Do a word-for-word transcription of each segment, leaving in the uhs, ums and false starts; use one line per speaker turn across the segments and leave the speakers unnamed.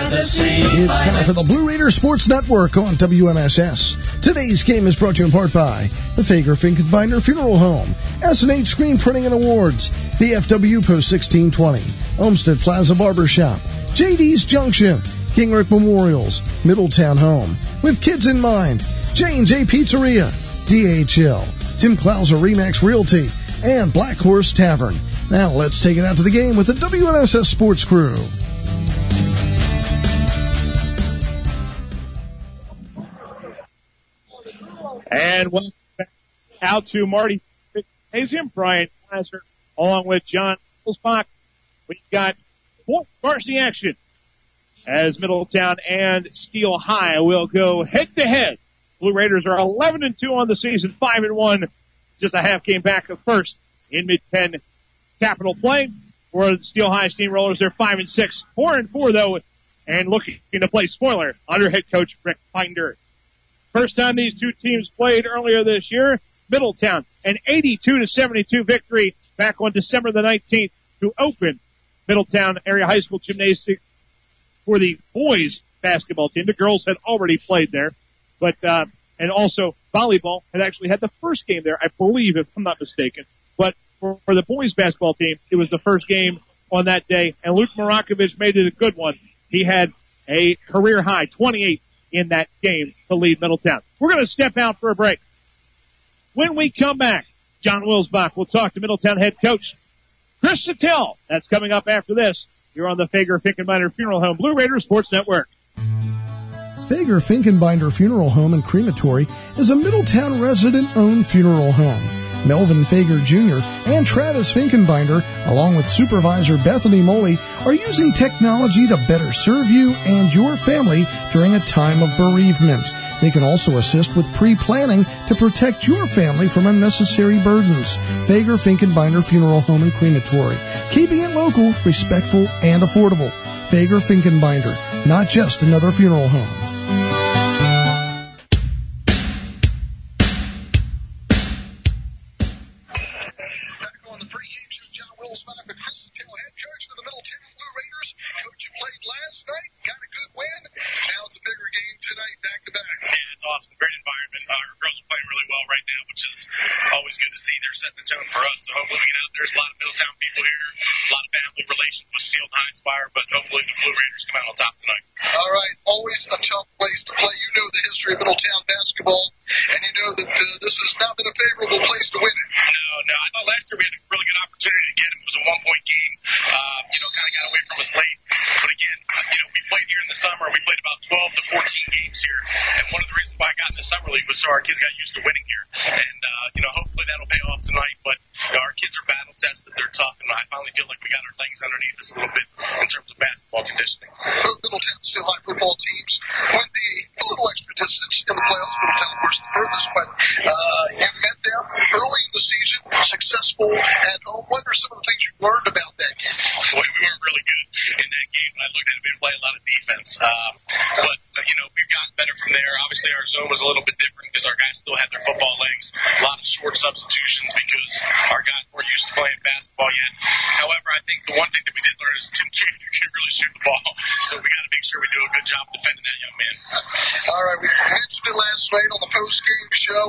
by the sea.
It's time for the Blue Raider Sports Network on W M S S. Today's game is brought to you in part by the Fager Finkenbinder Funeral Home, S and H Screen Printing and Awards, B F W Post sixteen twenty, Olmsted Plaza Barbershop, J D's Junction, King Rick Memorials, Middletown Home, With Kids in Mind, J and J Pizzeria, D H L, Tim Klauser Remax Realty, and Black Horse Tavern. Now let's take it out to the game with the W M S S Sports crew.
And welcome back out to Marty Gymnasium, Brian Glasser, along with John Wilsbach. We've got fourth varsity action as Middletown and Steel High will go head-to-head. Blue Raiders are eleven and two on the season, five and one, just a half game back of first in Mid Penn Capital play. For the Steel High Steamrollers, they're five and six, four and four though, and looking to play spoiler under head coach Rick Finder. First time these two teams played earlier this year, Middletown, an eighty-two to seventy-two victory back on December the nineteenth to open Middletown Area High School Gymnasium for the boys basketball team. The girls had already played there, but, uh, and also volleyball had actually had the first game there, I believe, if I'm not mistaken. But for, for the boys basketball team, it was the first game on that day, and Luke Marakovich made it a good one. He had a career high, twenty-eight in that game to lead Middletown. We're going to step out for a break. When we come back, John Wilsbach will talk to Middletown head coach Chris Sattel. That's coming up after this. You're on the Fager Finkenbinder Funeral Home Blue Raider Sports Network.
Fager Finkenbinder Funeral Home and Crematory is a Middletown resident-owned funeral home. Melvin Fager Junior and Travis Finkenbinder, along with supervisor Bethany Moley, are using technology to better serve you and your family during a time of bereavement. They can also assist with pre-planning to protect your family from unnecessary burdens. Fager Finkenbinder Funeral Home and Crematory, keeping it local, respectful, and affordable. Fager Finkenbinder, not just another funeral home.
Awesome, great environment. Uh, our girls are playing really well right now, which is always good to see. They're setting the tone for us. So hopefully we get out. There's a lot of Middletown people here, a lot of family relations with Steel High Spire, but hopefully the Blue Raiders come out on top tonight.
All right, always a tough place to play. You know the history of Middletown basketball, and you know that uh, this has not been a favorable place to win it.
No, no. I thought last year we had a really good opportunity to get him. It was a one-point game. Uh, you know, kind of got away from us late. But again, you know, we played here in the summer. We played about twelve to fourteen games here, and one of the reasons why I got in the summer league was so our kids got used to winning here. And, uh, you know, hopefully that'll pay off tonight. But you know, our kids are battle-tested. They're tough, and I finally feel like we got our legs underneath us a little bit in terms of basketball conditioning.
Both Middletown and Steel High football teams went the a little extra distance in the playoffs. Middletown, of course, the furthest. But uh, you met them early in the season, successful at home. What are some of the things you learned about that game?
Boy, we weren't really good in that game. I looked at it, we played a lot of defense. Um, but, you know, we've gotten better from there. Obviously, our zone was a little bit different because our guys still had their football legs. A lot of short substitutions because our guys weren't used to playing basketball yet. However, I think the one thing that we did learn is Tim King can really shoot the ball. So we got to make sure we do a good job defending that young man.
All right, we mentioned it last night on the post-game show.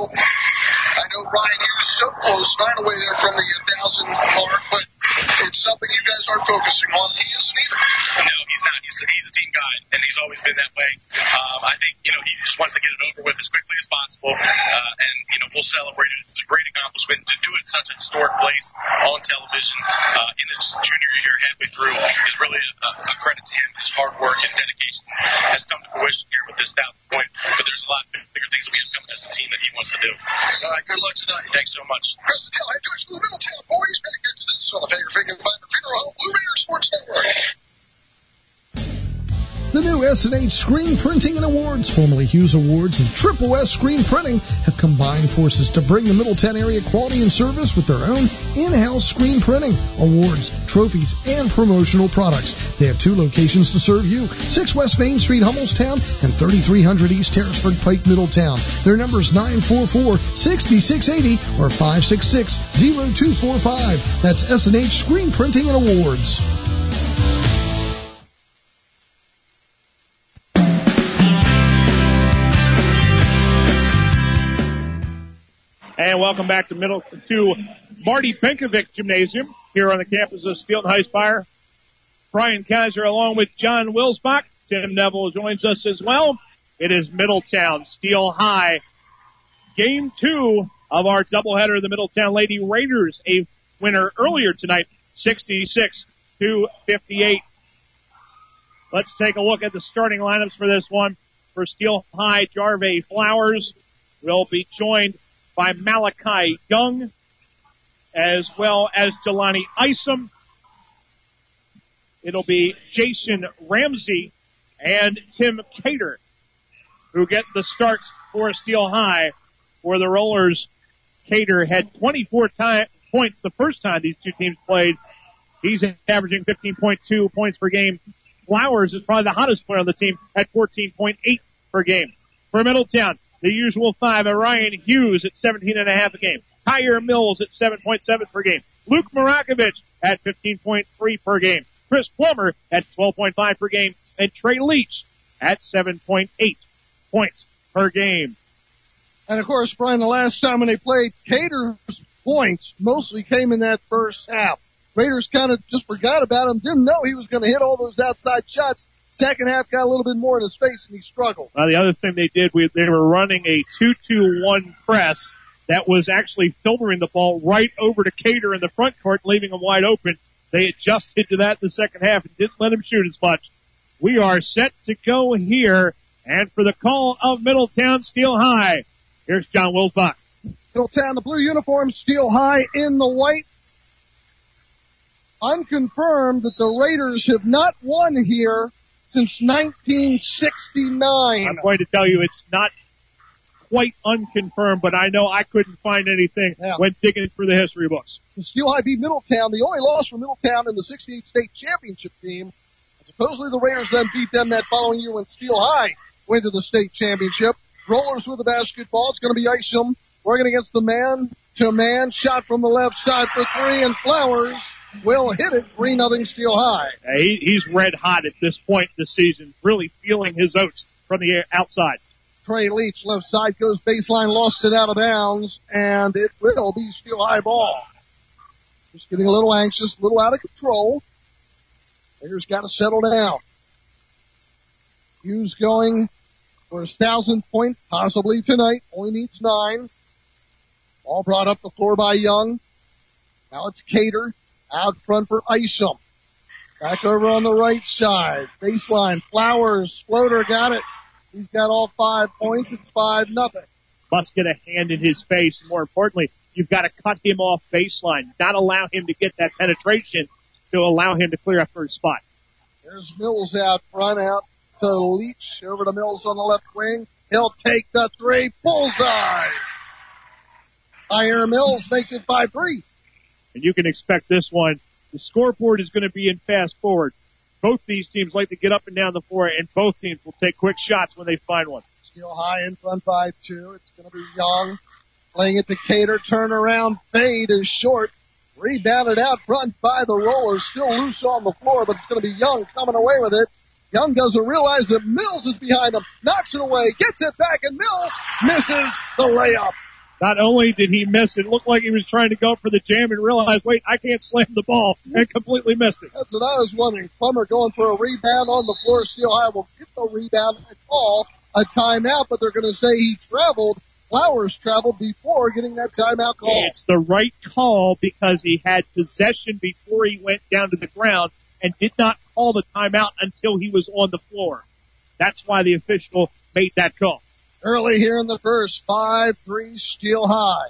I know, Ryan, he was so close, nine away there from the one thousand mark, but it's something you guys aren't focusing on. He isn't either.
No, he's not. He's, he's a team guy, and he's always been that way. Um, I think, you know, he just wants to get it over with as quickly as possible, uh, and, you know, we'll celebrate it. It's a great accomplishment. To do it in such a historic place on television uh, in his junior year halfway through is really a, a credit to him. His hard work and dedication has come to fruition here with this thousand point, but there's a lot bigger things that we have coming as a team that he wants to do.
All right, good luck tonight.
Thanks so much.
Chris Sattel, head coach for the Middletown boys. Back into this on the Fager Finkenbinder Funeral Home Blue Raider Sports Network.
The new S and H Screen Printing and Awards, formerly Hughes Awards and Triple S Screen Printing, have combined forces to bring the Middletown area quality and service with their own in-house screen printing, awards, trophies, and promotional products. They have two locations to serve you, six West Main Street, Hummelstown, and thirty-three hundred East Harrisburg Pike, Middletown. Their number is nine four four, six six eight zero or five six six, zero two four five. That's S and H Screen Printing and Awards.
And welcome back to middle to Marty Benkovic Gymnasium here on the campus of Steelton High Spire. Brian Kaiser along with John Wilsbach. Tim Neville joins us as well. It is Middletown Steel High. Game two of our doubleheader. The Middletown Lady Raiders, a winner earlier tonight, sixty-six to fifty-eight. Let's take a look at the starting lineups for this one. For Steel High, Jarve Flowers will be joined by Malachi Young, as well as Jelani Isom. It'll be Jason Ramsey and Tim Cater who get the starts for Steel High. For the Rollers, Cater had twenty-four time, points the first time these two teams played. He's averaging fifteen point two points per game. Flowers is probably the hottest player on the team at fourteen point eight per game. For Middletown, the usual five, Ryan Hughes at seventeen and a half a game. Tyre Mills at seven point seven per game. Luke Marakovich at fifteen point three per game. Chris Plummer at twelve point five per game. And Trey Leach at seven point eight points per game.
And of course, Brian, the last time when they played, Cater's points mostly came in that first half. Raiders kind of just forgot about him, didn't know he was going to hit all those outside shots. Second half got a little bit more in his face and he struggled.
Well, the other thing they did, we, they were running a two two one press that was actually filtering the ball right over to Cater in the front court, leaving him wide open. They adjusted to that in the second half and didn't let him shoot as much. We are set to go here, and for the call of Middletown Steel High, here's John Wilsbach.
Middletown, the blue uniform, Steel High in the white. Unconfirmed that the Raiders have not won here since nineteen sixty-nine.
I'm going to tell you it's not quite unconfirmed, but I know I couldn't find anything yeah. when digging through the history books.
The Steel High beat Middletown. The only loss for Middletown in the sixty-eight state championship team. Supposedly the Raiders then beat them that following year when Steel High went to the state championship. Rollers with the basketball. It's going to be Isom working against the man-to-man. Shot from the left side for three, and Flowers will hit it. three nothing Steel High.
Yeah, he, he's red hot at this point in the season, really feeling his oats from the outside.
Trey Leach, left side, goes baseline, lost it out of bounds, and it will be Steel High ball. Just getting a little anxious, a little out of control. Raiders got to settle down. Hughes going for his thousandth point, possibly tonight. Only needs nine. Ball brought up the floor by Young. Now it's Cater out front for Isom. Back over on the right side. Baseline. Flowers. Floater got it. He's got all five points. It's five nothing.
Must get a hand in his face. More importantly, you've got to cut him off baseline. Not allow him to get that penetration to allow him to clear up for his spot.
There's Mills out front, out to Leach, over to Mills on the left wing. He'll take the three, bullseye. Tyre Mills makes it five three.
And you can expect this one. The scoreboard is going to be in fast forward. Both these teams like to get up and down the floor, and both teams will take quick shots when they find one.
Steel High in front by two. It's going to be Young playing it to Cater. Turnaround fade is short. Rebounded out front by the Rollers. Still loose on the floor, but it's going to be Young coming away with it. Young doesn't realize that Mills is behind him. Knocks it away. Gets it back, and Mills misses the layup.
Not only did he miss, it looked like he was trying to go for the jam and realized, wait, I can't slam the ball, and completely missed it.
That's what I was wondering. Plummer going for a rebound on the floor. Steel High will get the rebound and call a timeout, but they're going to say he traveled. Flowers traveled before getting that timeout call.
It's the right call because he had possession before he went down to the ground and did not call the timeout until he was on the floor. That's why the official made that call.
Early here in the first, five three Steel High.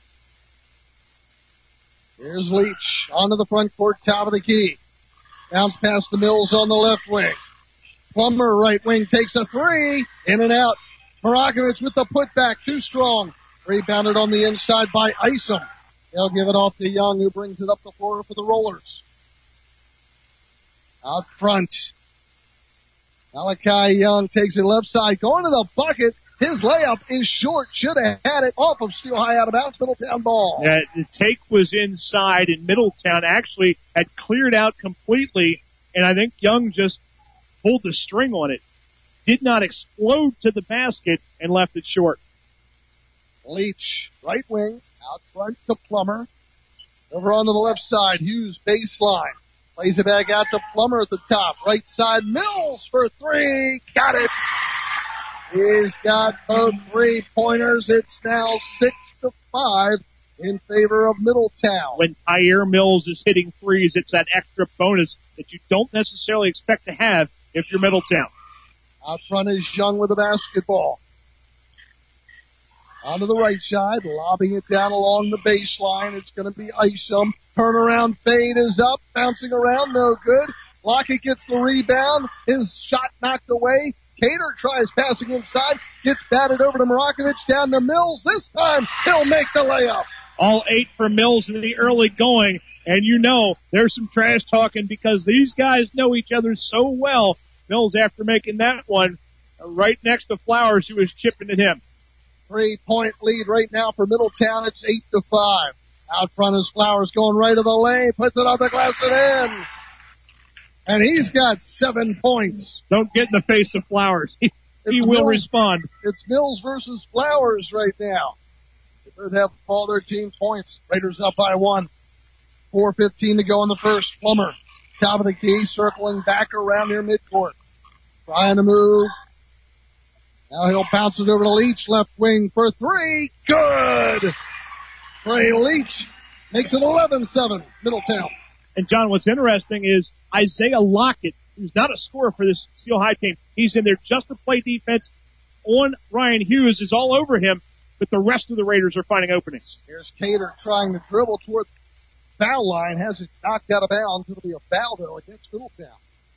Here's Leach onto the front court, top of the key. Bounce past the Mills on the left wing. Plummer, right wing, takes a three. In and out. Marakovich with the putback, too strong. Rebounded on the inside by Isom. They'll give it off to Young, who brings it up the floor for the Rollers. Out front. Malachi Young takes it left side, going to the bucket. His layup is short. Should have had it off of Steel High, out of bounds. Middletown ball.
Yeah, the take was inside, and Middletown actually had cleared out completely, and I think Young just pulled the string on it. Did not explode to the basket and left it short.
Leach, right wing, Out front to Plummer. Over onto the left side, Hughes baseline. Plays it back out to Plummer at the top. Right side, Mills for three. Got it. He's got both three-pointers. It's now six to five in favor of Middletown.
When Tyre Mills is hitting threes, it's that extra bonus that you don't necessarily expect to have if you're Middletown.
Out front is Young with the basketball. Onto the right side, lobbing it down along the baseline. It's going to be Isom. Turnaround fade is up, bouncing around, no good. Lockett gets the rebound. His shot knocked away. Cater tries passing inside, gets batted over to Marakovic, down to Mills. This time, he'll make the layup.
All eight for Mills in the early going. And you know, there's some trash talking because these guys know each other so well. Mills, after making that one, right next to Flowers, who was chipping at him.
Three-point lead right now for Middletown. It's eight to five. Out front is Flowers going right of the lane, puts it on the glass and in. And he's got seven points.
Don't get in the face of Flowers. He, he will
Mills,
respond.
It's Mills versus Flowers right now. They both have all their team points. Raiders up by one. four fifteen to go in the first. Plummer, top of the key, circling back around near midcourt. Trying to move. Now he'll bounce it over to Leach, left wing for three. Good! Trey Leach makes it eleven seven, Middletown.
And John, what's interesting is Isaiah Lockett, who's not a scorer for this Steel High team. He's in there just to play defense on Ryan Hughes, is all over him, but the rest of the Raiders are finding openings.
Here's Cater trying to dribble toward the foul line, has it knocked out of bounds. It'll be a foul though against Middletown.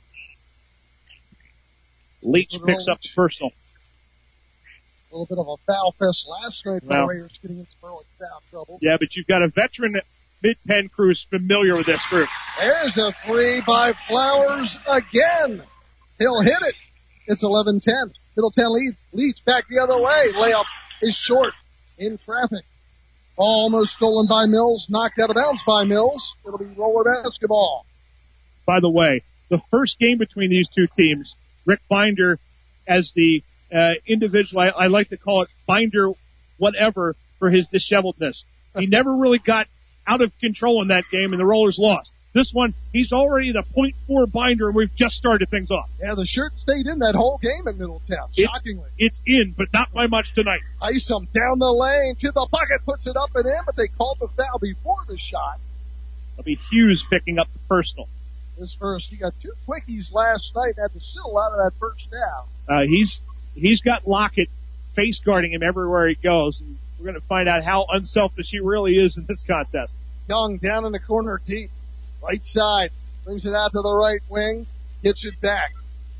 Leach picks up the personal.
A little bit of a foul fest last night for
well,
the Raiders getting into early foul trouble.
Yeah, but you've got a veteran mid-pen crew who's familiar with this group.
There's a three by Flowers again. He'll hit it. It's eleven ten. Middletown lead, leads back the other way. Layup is short in traffic. Ball almost stolen by Mills, knocked out of bounds by Mills. It'll be roller basketball.
By the way, the first game between these two teams, Rick Binder as the Uh, individual, I, I like to call it Binder whatever for his disheveledness. He never really got out of control in that game and the Rollers lost. This one, he's already the point four Binder and we've just started things off.
Yeah, the shirt stayed in that whole game in Middletown, shockingly.
It's, it's in, but not by much tonight.
Isom down the lane to the bucket, puts it up and in, but they called the foul before the shot.
It'll be Hughes picking up the personal.
His first, he got two quickies last night, had to settle out of that first down.
Uh, he's, He's got Lockett face guarding him everywhere he goes, and we're going to find out how unselfish he really is in this contest.
Young down in the corner deep, right side, brings it out to the right wing, gets it back.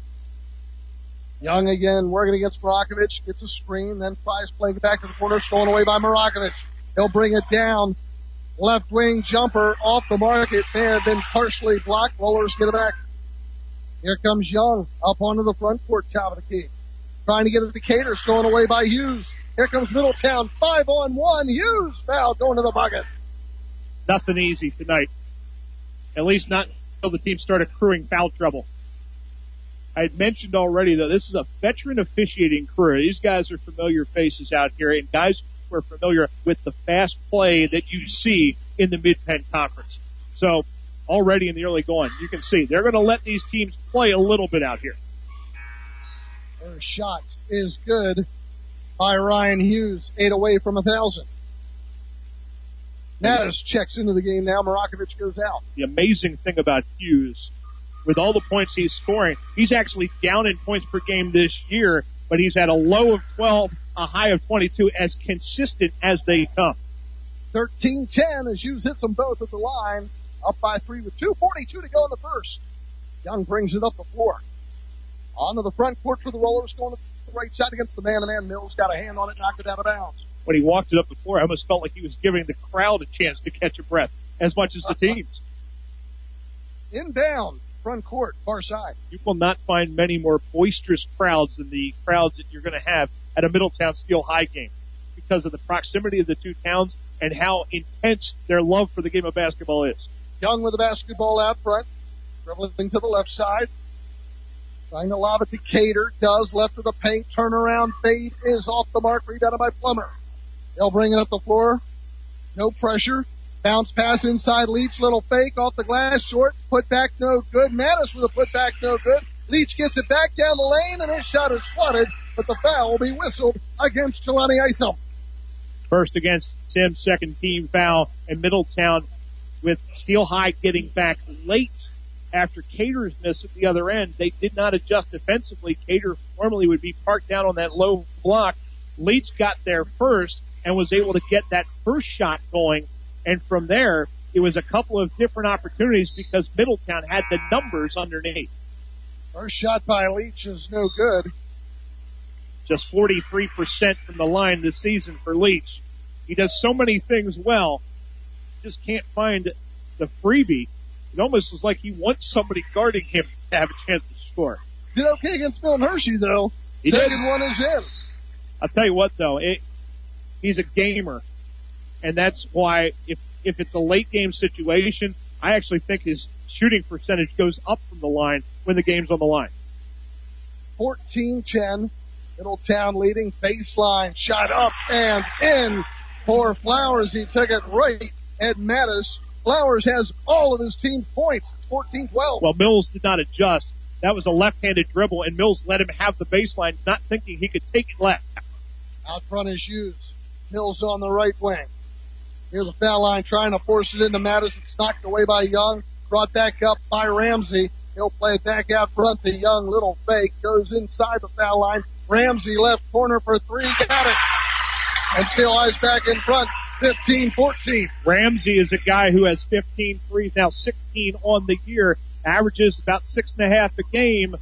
Young again working against Marakovic, gets a screen, then tries playing it back to the corner, stolen away by Marakovic. He'll bring it down. Left wing jumper off the mark. It may have been partially blocked. Rollers get it back. Here comes Young up onto the front court, top of the key. Trying to get it to Cater, stolen away by Hughes. Here comes Middletown, five on one. Hughes foul going to the bucket.
Nothing easy tonight. At least not until the team start accruing foul trouble. I had mentioned already, though, this is a veteran officiating crew. These guys are familiar faces out here, and guys who are familiar with the fast play that you see in the Mid-Penn Conference. So, already in the early going, you can see they're going to let these teams play a little bit out here.
Their shot is good by Ryan Hughes, eight away from a thousand. Natus checks into the game now. Marakovic goes out.
The amazing thing about Hughes, with all the points he's scoring, he's actually down in points per game this year, but he's at a low of twelve, a high of twenty-two, as consistent as they come.
thirteen ten as Hughes hits them both at the line. Up by three with two forty-two to go in the first. Young brings it up the floor. Onto the front court for the Rollers, going to the right side against the man-to-man. Mills got a hand on it, knocked it out of bounds.
When he walked it up the floor, I almost felt like he was giving the crowd a chance to catch a breath, as much as the teams.
Inbound, front court, far side.
You will not find many more boisterous crowds than the crowds that you're going to have at a Middletown Steel High game because of the proximity of the two towns and how intense their love for the game of basketball is.
Young with the basketball out front, dribbling to the left side. Trying to lob it to Cater, does, left of the paint, turnaround, fade is off the mark, rebounded by Plummer. They'll bring it up the floor. No pressure. Bounce pass inside Leach. Little fake off the glass. Short. Put back no good. Mattis with a put back no good. Leach gets it back down the lane, and his shot is swatted, but the foul will be whistled against Jelani Isom.
First against Tim, second team foul, and Middletown with Steel High getting back late after Cater's miss at the other end. They did not adjust defensively. Cater normally would be parked down on that low block. Leach got there first and was able to get that first shot going. And from there, it was a couple of different opportunities because Middletown had the numbers underneath.
First shot by Leach is no good.
Just forty-three percent from the line this season for Leach. He does so many things well. Just can't find the freebie. It almost is like he wants somebody guarding him to have a chance to score.
Did okay against Milton Hershey, though.
He
Second
did.
one is in.
I'll tell you what, though. It, he's a gamer. And that's why if, if it's a late game situation, I actually think his shooting percentage goes up from the line when the game's on the line.
fourteen ten. Middletown leading. Baseline. Shot up and in for Flowers. He took it right at Mattis. Flowers has all of his team's points. It's fourteen twelve.
Well, Mills did not adjust. That was a left-handed dribble, and Mills let him have the baseline, not thinking he could take it left.
Out front is Hughes. Mills on the right wing. Here's the foul line trying to force it into Mattis. It's knocked away by Young. Brought back up by Ramsey. He'll play it back out front to Young. Little fake. Goes inside the foul line. Ramsey left corner for three. Got it. And Steel High's back in front. fifteen fourteen.
Ramsey is a guy who has fifteen threes, now sixteen on the year. Averages about six and a half a game.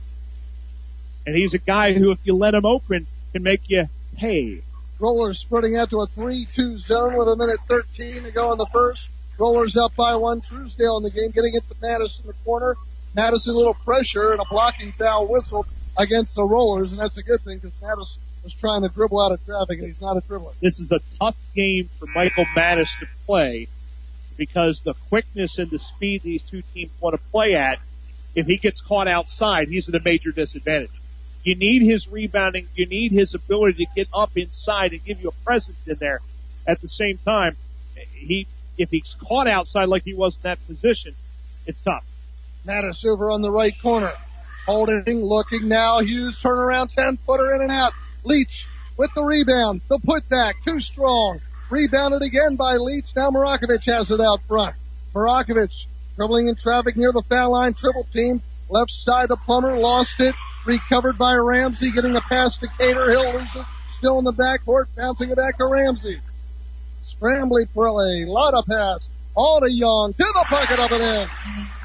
And he's a guy who, if you let him open, can make you pay.
Rollers spreading out to a three two zone with a minute thirteen to go in the first. Rollers up by one. Truesdale in the game, getting it to Madison in the corner. Madison a little pressure and a blocking foul whistle against the Rollers, and that's a good thing because Madison was trying to dribble out of traffic, and he's not a dribbler.
This is a tough game for Michael Mattis to play because the quickness and the speed these two teams want to play at, if he gets caught outside, he's at a major disadvantage. You need his rebounding. You need his ability to get up inside and give you a presence in there. At the same time, he if he's caught outside like he was in that position, it's tough.
Mattis over on the right corner. Holding, looking now. Hughes turnaround, ten-footer in and out. Leach with the rebound. The putback, too strong. Rebounded again by Leach. Now Marakovic has it out front. Marakovic dribbling in traffic near the foul line. Triple team. Left side to Plummer. Lost it. Recovered by Ramsey. Getting a pass to Cater. He'll lose it. Still in the backcourt. Bouncing it back to Ramsey. Scrambly play. Lotta pass. All to Young. To the bucket up and in.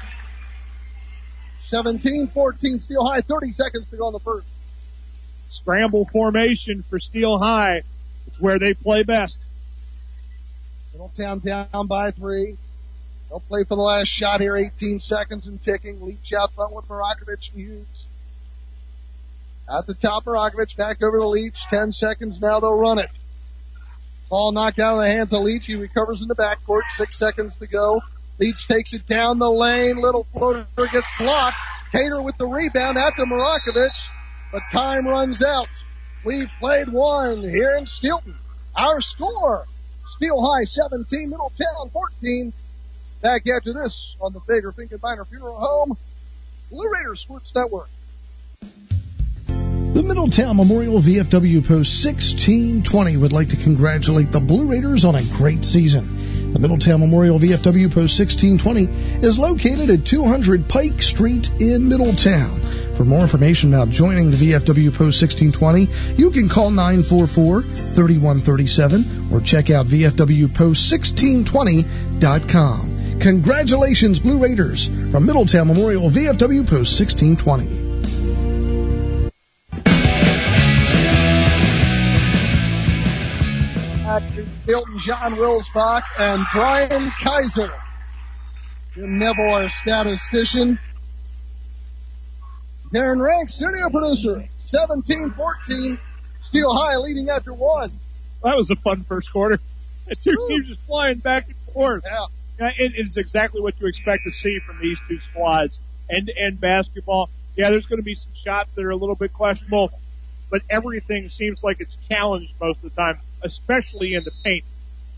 seventeen fourteen. Steel High. thirty seconds to go in the first.
Scramble formation for Steel High. It's where they play best.
Middletown down by three. They'll play for the last shot here. eighteen seconds and ticking. Leach out front with Marakovic and Hughes. At the top, Marakovic back over to Leach. Ten seconds now. They'll run it. Ball knocked out of the hands of Leach. He recovers in the backcourt. Six seconds to go. Leach takes it down the lane. Little floater gets blocked. Cater with the rebound after Marakovic. But time runs out. We've played one here in Steelton. Our score, Steel High seventeen, Middletown fourteen. Back after this on the Fager Finkenbeiner Funeral Home, Blue Raiders Sports Network.
The Middletown Memorial V F W Post sixteen twenty would like to congratulate the Blue Raiders on a great season. The Middletown Memorial V F W Post sixteen twenty is located at two hundred Pike Street in Middletown. For more information about joining the V F W Post sixteen twenty, you can call nine four four, three one three seven or check out V F W post sixteen twenty dot com. Congratulations, Blue Raiders, from Middletown Memorial V F W Post sixteen twenty.
Hilton, John Wilsbach, and Brian Kaiser. Jim Neville, our statistician. Darren Rank, studio producer. seventeen fourteen. Steel High leading after one.
That was a fun first quarter. The two
Ooh.
teams just flying back and forth.
Yeah.
Yeah, it is exactly what you expect to see from these two squads. End-to-end basketball. Yeah, there's going to be some shots that are a little bit questionable, but everything seems like it's challenged most of the time, especially in the paint.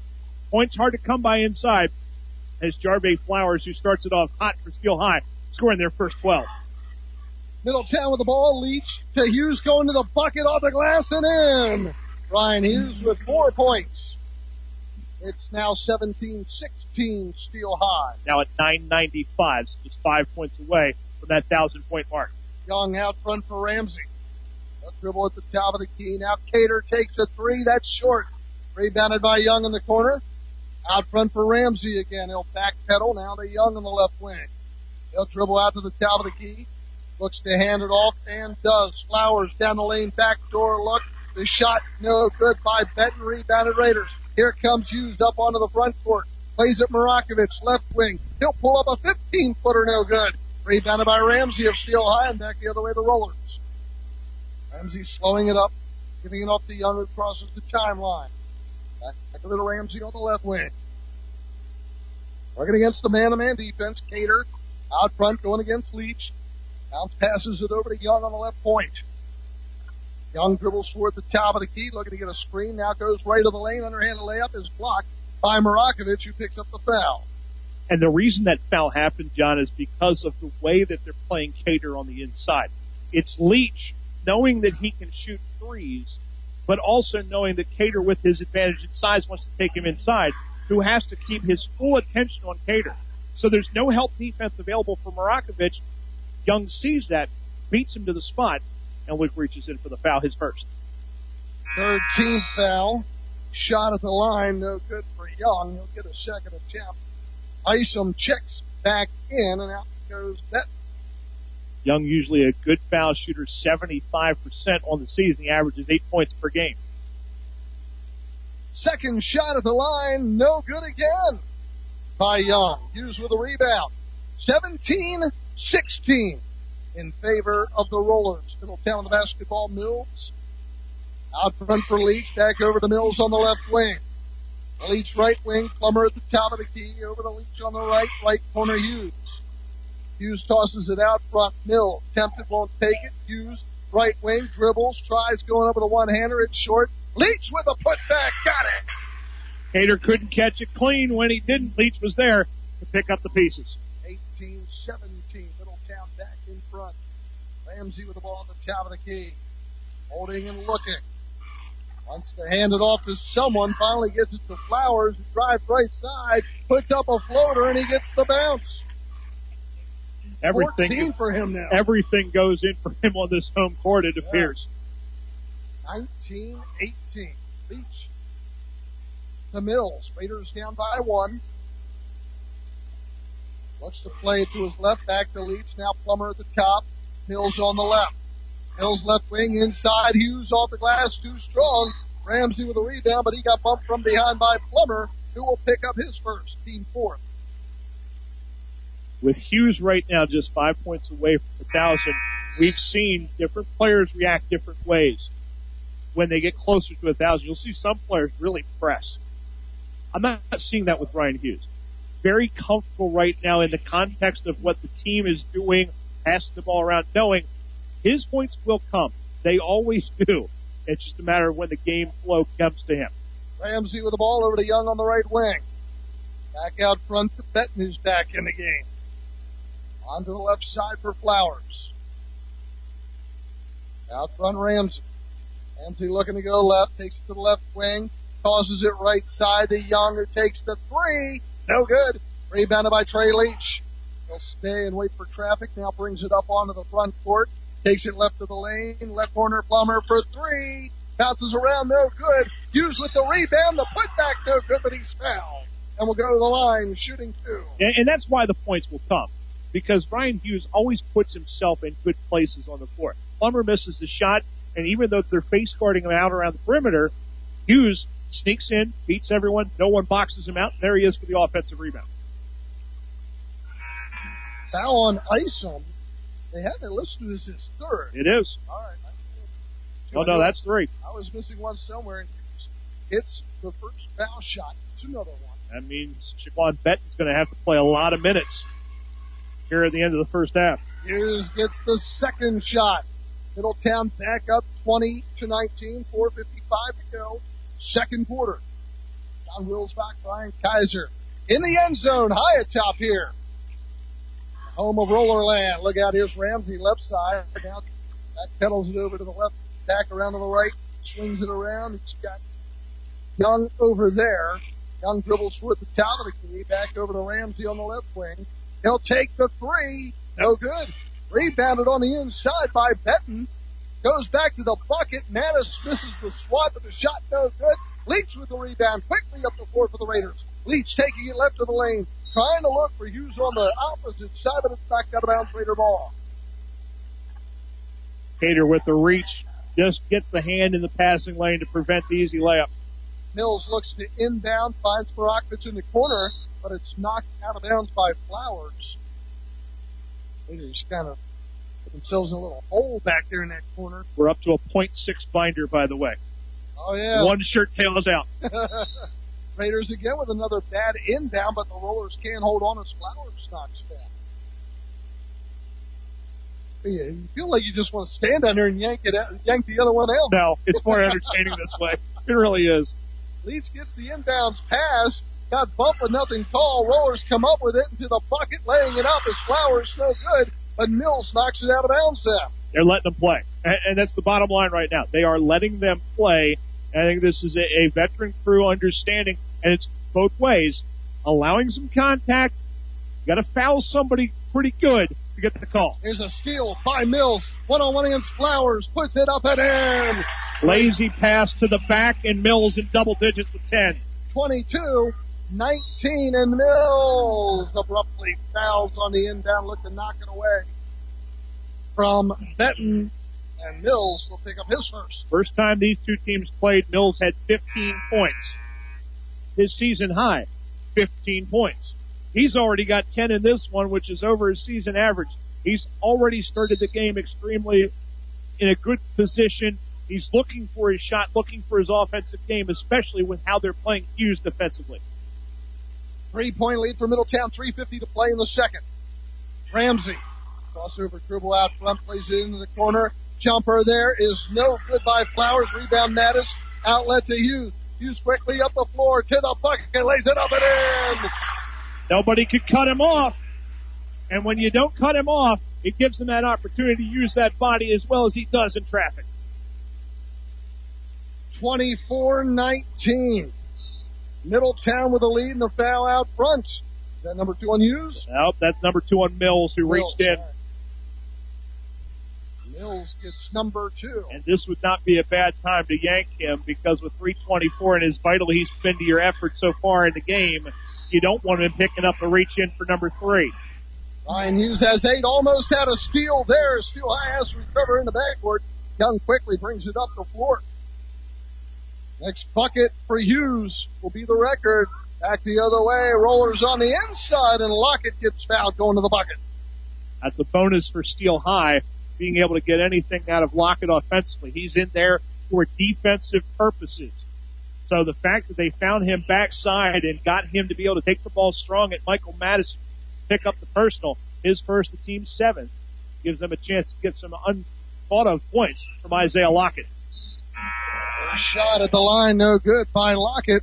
Points hard to come by inside as Jarve Flowers, who starts it off hot for Steel High, scoring their first twelve.
Middletown with the ball. Leach to Hughes going to the bucket off the glass and in. Ryan Hughes with four points. It's now seventeen sixteen Steel High.
Now at nine ninety-five, so just five points away from that thousand point mark.
Young out front for Ramsey. A dribble at the top of the key. Now Cater takes a three. That's short. Rebounded by Young in the corner. Out front for Ramsey again. He'll backpedal now to Young on the left wing. He'll dribble out to the top of the key. Looks to hand it off and does. Flowers down the lane, backdoor look. The shot no good by Benton. Rebounded Raiders. Here comes Hughes up onto the front court. Plays it Marakovich, left wing. He'll pull up a fifteen footer, no good. Rebounded by Ramsey of Steel High and back the other way the Rollers. Ramsey slowing it up, giving it off to Young who crosses the timeline. Back to the Ramsey on the left wing. Working against the man-to-man defense. Cater out front going against Leach. Bounce passes it over to Young on the left point. Young dribbles toward the top of the key, looking to get a screen. Now goes right of the lane. Underhanded layup is blocked by Marakovich, who picks up the foul.
And the reason that foul happened, John, is because of the way that they're playing Cater on the inside. It's Leach knowing that he can shoot threes, but also knowing that Cater, with his advantage in size, wants to take him inside, who has to keep his full attention on Cater. So there's no help defense available for Marakovich. Young sees that, beats him to the spot, and Luke reaches in for the foul, his first.
Third team foul. Shot at the line, no good for Young. He'll get a second attempt. Isom checks back in, and out goes Benton.
Young, usually a good foul shooter, seventy-five percent on the season. He averages eight points per game.
Second shot at the line, no good again by Young. Hughes with a rebound. seventeen sixteen in favor of the Rollers. Middletown the basketball. Mills out front for Leach. Back over to Mills on the left wing. Leach right wing. Plummer at the top of the key. Over to Leach on the right. Right corner Hughes. Hughes tosses it out front. Mills tempted, won't take it. Hughes right wing. Dribbles. Tries going over the one-hander. It's short. Leach with a putback. Got it.
Cater couldn't catch it clean. When he didn't, Leach was there to pick up the pieces.
eighteen seventeen. Middletown back in front. Ramsey with the ball at the top of the key. Holding and looking. Wants to hand it off to someone. Finally gets it to Flowers, who drives right side. Puts up a floater, and he gets the bounce.
Everything,
fourteen for him now.
Everything goes in for him on this home court, it
yeah.
appears.
nineteen eighteen. Leach to Mills. Raiders down by one. Looks to play it to his left, back to Leach. Now Plummer at the top. Mills on the left. Mills left wing inside. Hughes off the glass, too strong. Ramsey with a rebound, but he got bumped from behind by Plummer, who will pick up his first, team fourth.
With Hughes right now just five points away from the thousand, we've seen different players react different ways. When they get closer to a thousand, you'll see some players really press. I'm not seeing that with Ryan Hughes. Very comfortable right now in the context of what the team is doing, passing the ball around, knowing his points will come. They always do. It's just a matter of when the game flow comes to him.
Ramsey with the ball over to Young on the right wing. Back out front to Benton, who's back in the game. On to the left side for Flowers. Out front Ramsey. Ramsey looking to go left, takes it to the left wing, tosses it right side to Young, who takes the three. No good. Rebounded by Trey Leach. He'll stay and wait for traffic. Now brings it up onto the front court. Takes it left of the lane. Left corner Plummer for three. Bounces around. No good. Hughes with the rebound. The putback no good, but he's fouled. And we'll go to the line shooting two.
And, and that's why the points will come. Because Ryan Hughes always puts himself in good places on the floor. Plummer misses the shot, and even though they're face guarding him out around the perimeter, Hughes sneaks in, beats everyone, no one boxes him out, and there he is for the offensive rebound.
Foul on Isom. They have it listed as his third.
It is.
All right.
Oh, no, that's three.
I was missing one somewhere. It's the first foul shot. It's another one.
That means Shaquan Benton's going to have to play a lot of minutes here at the end of the first half.
Hughes gets the second shot. Middletown back up twenty to nineteen. four fifty-five to go. Second quarter. John Wilsbach, Brian Kaiser. In the end zone, high atop here. Home of Rollerland. Look out, here's Ramsey, left side. Now back pedals it over to the left, back around to the right, swings it around. He's got Young over there. Young dribbles toward the top of the key, back over to Ramsey on the left wing. He'll take the three. No good. Rebounded on the inside by Benton. Goes back to the bucket. Mattis misses the swat, but the shot no good. Leach with the rebound. Quickly up the floor for the Raiders. Leach taking it left of the lane. Trying to look for Hughes on the opposite side, but it's back out of bounds. Raider ball.
Cater with the reach. Just gets the hand in the passing lane to prevent the easy layup.
Mills looks to inbound. Finds Barakvich in the corner, but it's knocked out of bounds by Flowers. Raiders kind of put themselves in a little hole back there in that corner.
We're up to a point six binder, by the way.
Oh, yeah.
One shirt tail is out.
Raiders again with another bad inbound, but the Rollers can't hold on as Flowers knocks back. Yeah, you feel like you just want to stand down there and yank it out, yank the other one out.
No, it's more entertaining this way. It really is.
Leach gets the inbounds pass. Got bumped with nothing call. Rollers come up with it into the bucket, laying it up as Flowers no good, but Mills knocks it out of bounds there.
They're letting them play. And, and that's the bottom line right now. They are letting them play. I think this is a, a veteran crew understanding, and it's both ways. Allowing some contact. You gotta foul somebody pretty good to get the call.
Here's a steal by Mills. One-on-one against Flowers. Puts it up and in.
Lazy pass to the back, and Mills in double digits with ten.
twenty-two nineteen, and Mills abruptly fouls on the inbound, look to knock it away from Benton, and Mills will pick up his first.
First time these two teams played, Mills had fifteen points. His season high, fifteen points. He's already got ten in this one, which is over his season average. He's already started the game extremely in a good position. He's looking for his shot, looking for his offensive game, especially with how they're playing Hughes defensively.
Three-point lead for Middletown, three fifty to play in the second. Ramsey, crossover dribble out front, plays it into the corner. Jumper there is no good by Flowers. Rebound Mattis, outlet to Hughes. Hughes quickly up the floor to the bucket, lays it up and in.
Nobody could cut him off. And when you don't cut him off, it gives him that opportunity to use that body as well as he does in traffic.
twenty-four nineteen. Middletown with a lead and a foul out front. Is that number two on Hughes?
Nope, that's number two on Mills, who
Mills,
reached in.
right. Mills gets number two.
And this would not be a bad time to yank him, because with three twenty-four and as vital he's been to your effort so far in the game, you don't want him picking up a reach in for number three.
Ryan Hughes has eight, almost had a steal there. Steal high has to recover in the backcourt. Young quickly brings it up the floor. Next bucket for Hughes will be the record. Back the other way. Rollers on the inside, and Lockett gets fouled going to the bucket.
That's a bonus for Steele High, being able to get anything out of Lockett offensively. He's in there for defensive purposes. So the fact that they found him backside and got him to be able to take the ball strong at Michael Madison, pick up the personal, his first, the team's seventh, gives them a chance to get some unthought of points from Isaiah Lockett.
Shot at the line, no good by Lockett.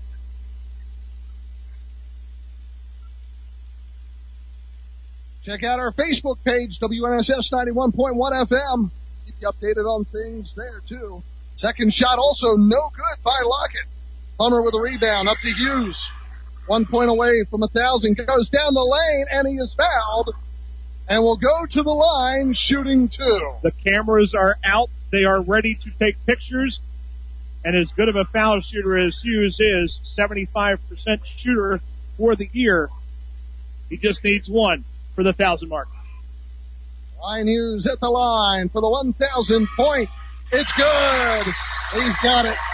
Check out our Facebook page, W N S S ninety-one point one F M. Keep you updated on things there, too. Second shot also no good by Lockett. Plummer with a rebound, up to Hughes. One point away from a thousand, goes down the lane, and he is fouled. And will go to the line, shooting two.
The cameras are out. They are ready to take pictures. And as good of a foul shooter as Hughes is, seventy-five percent shooter for the year, he just needs one for the thousand mark.
Ryan Hughes at the line for the one thousand point. It's good. He's got it.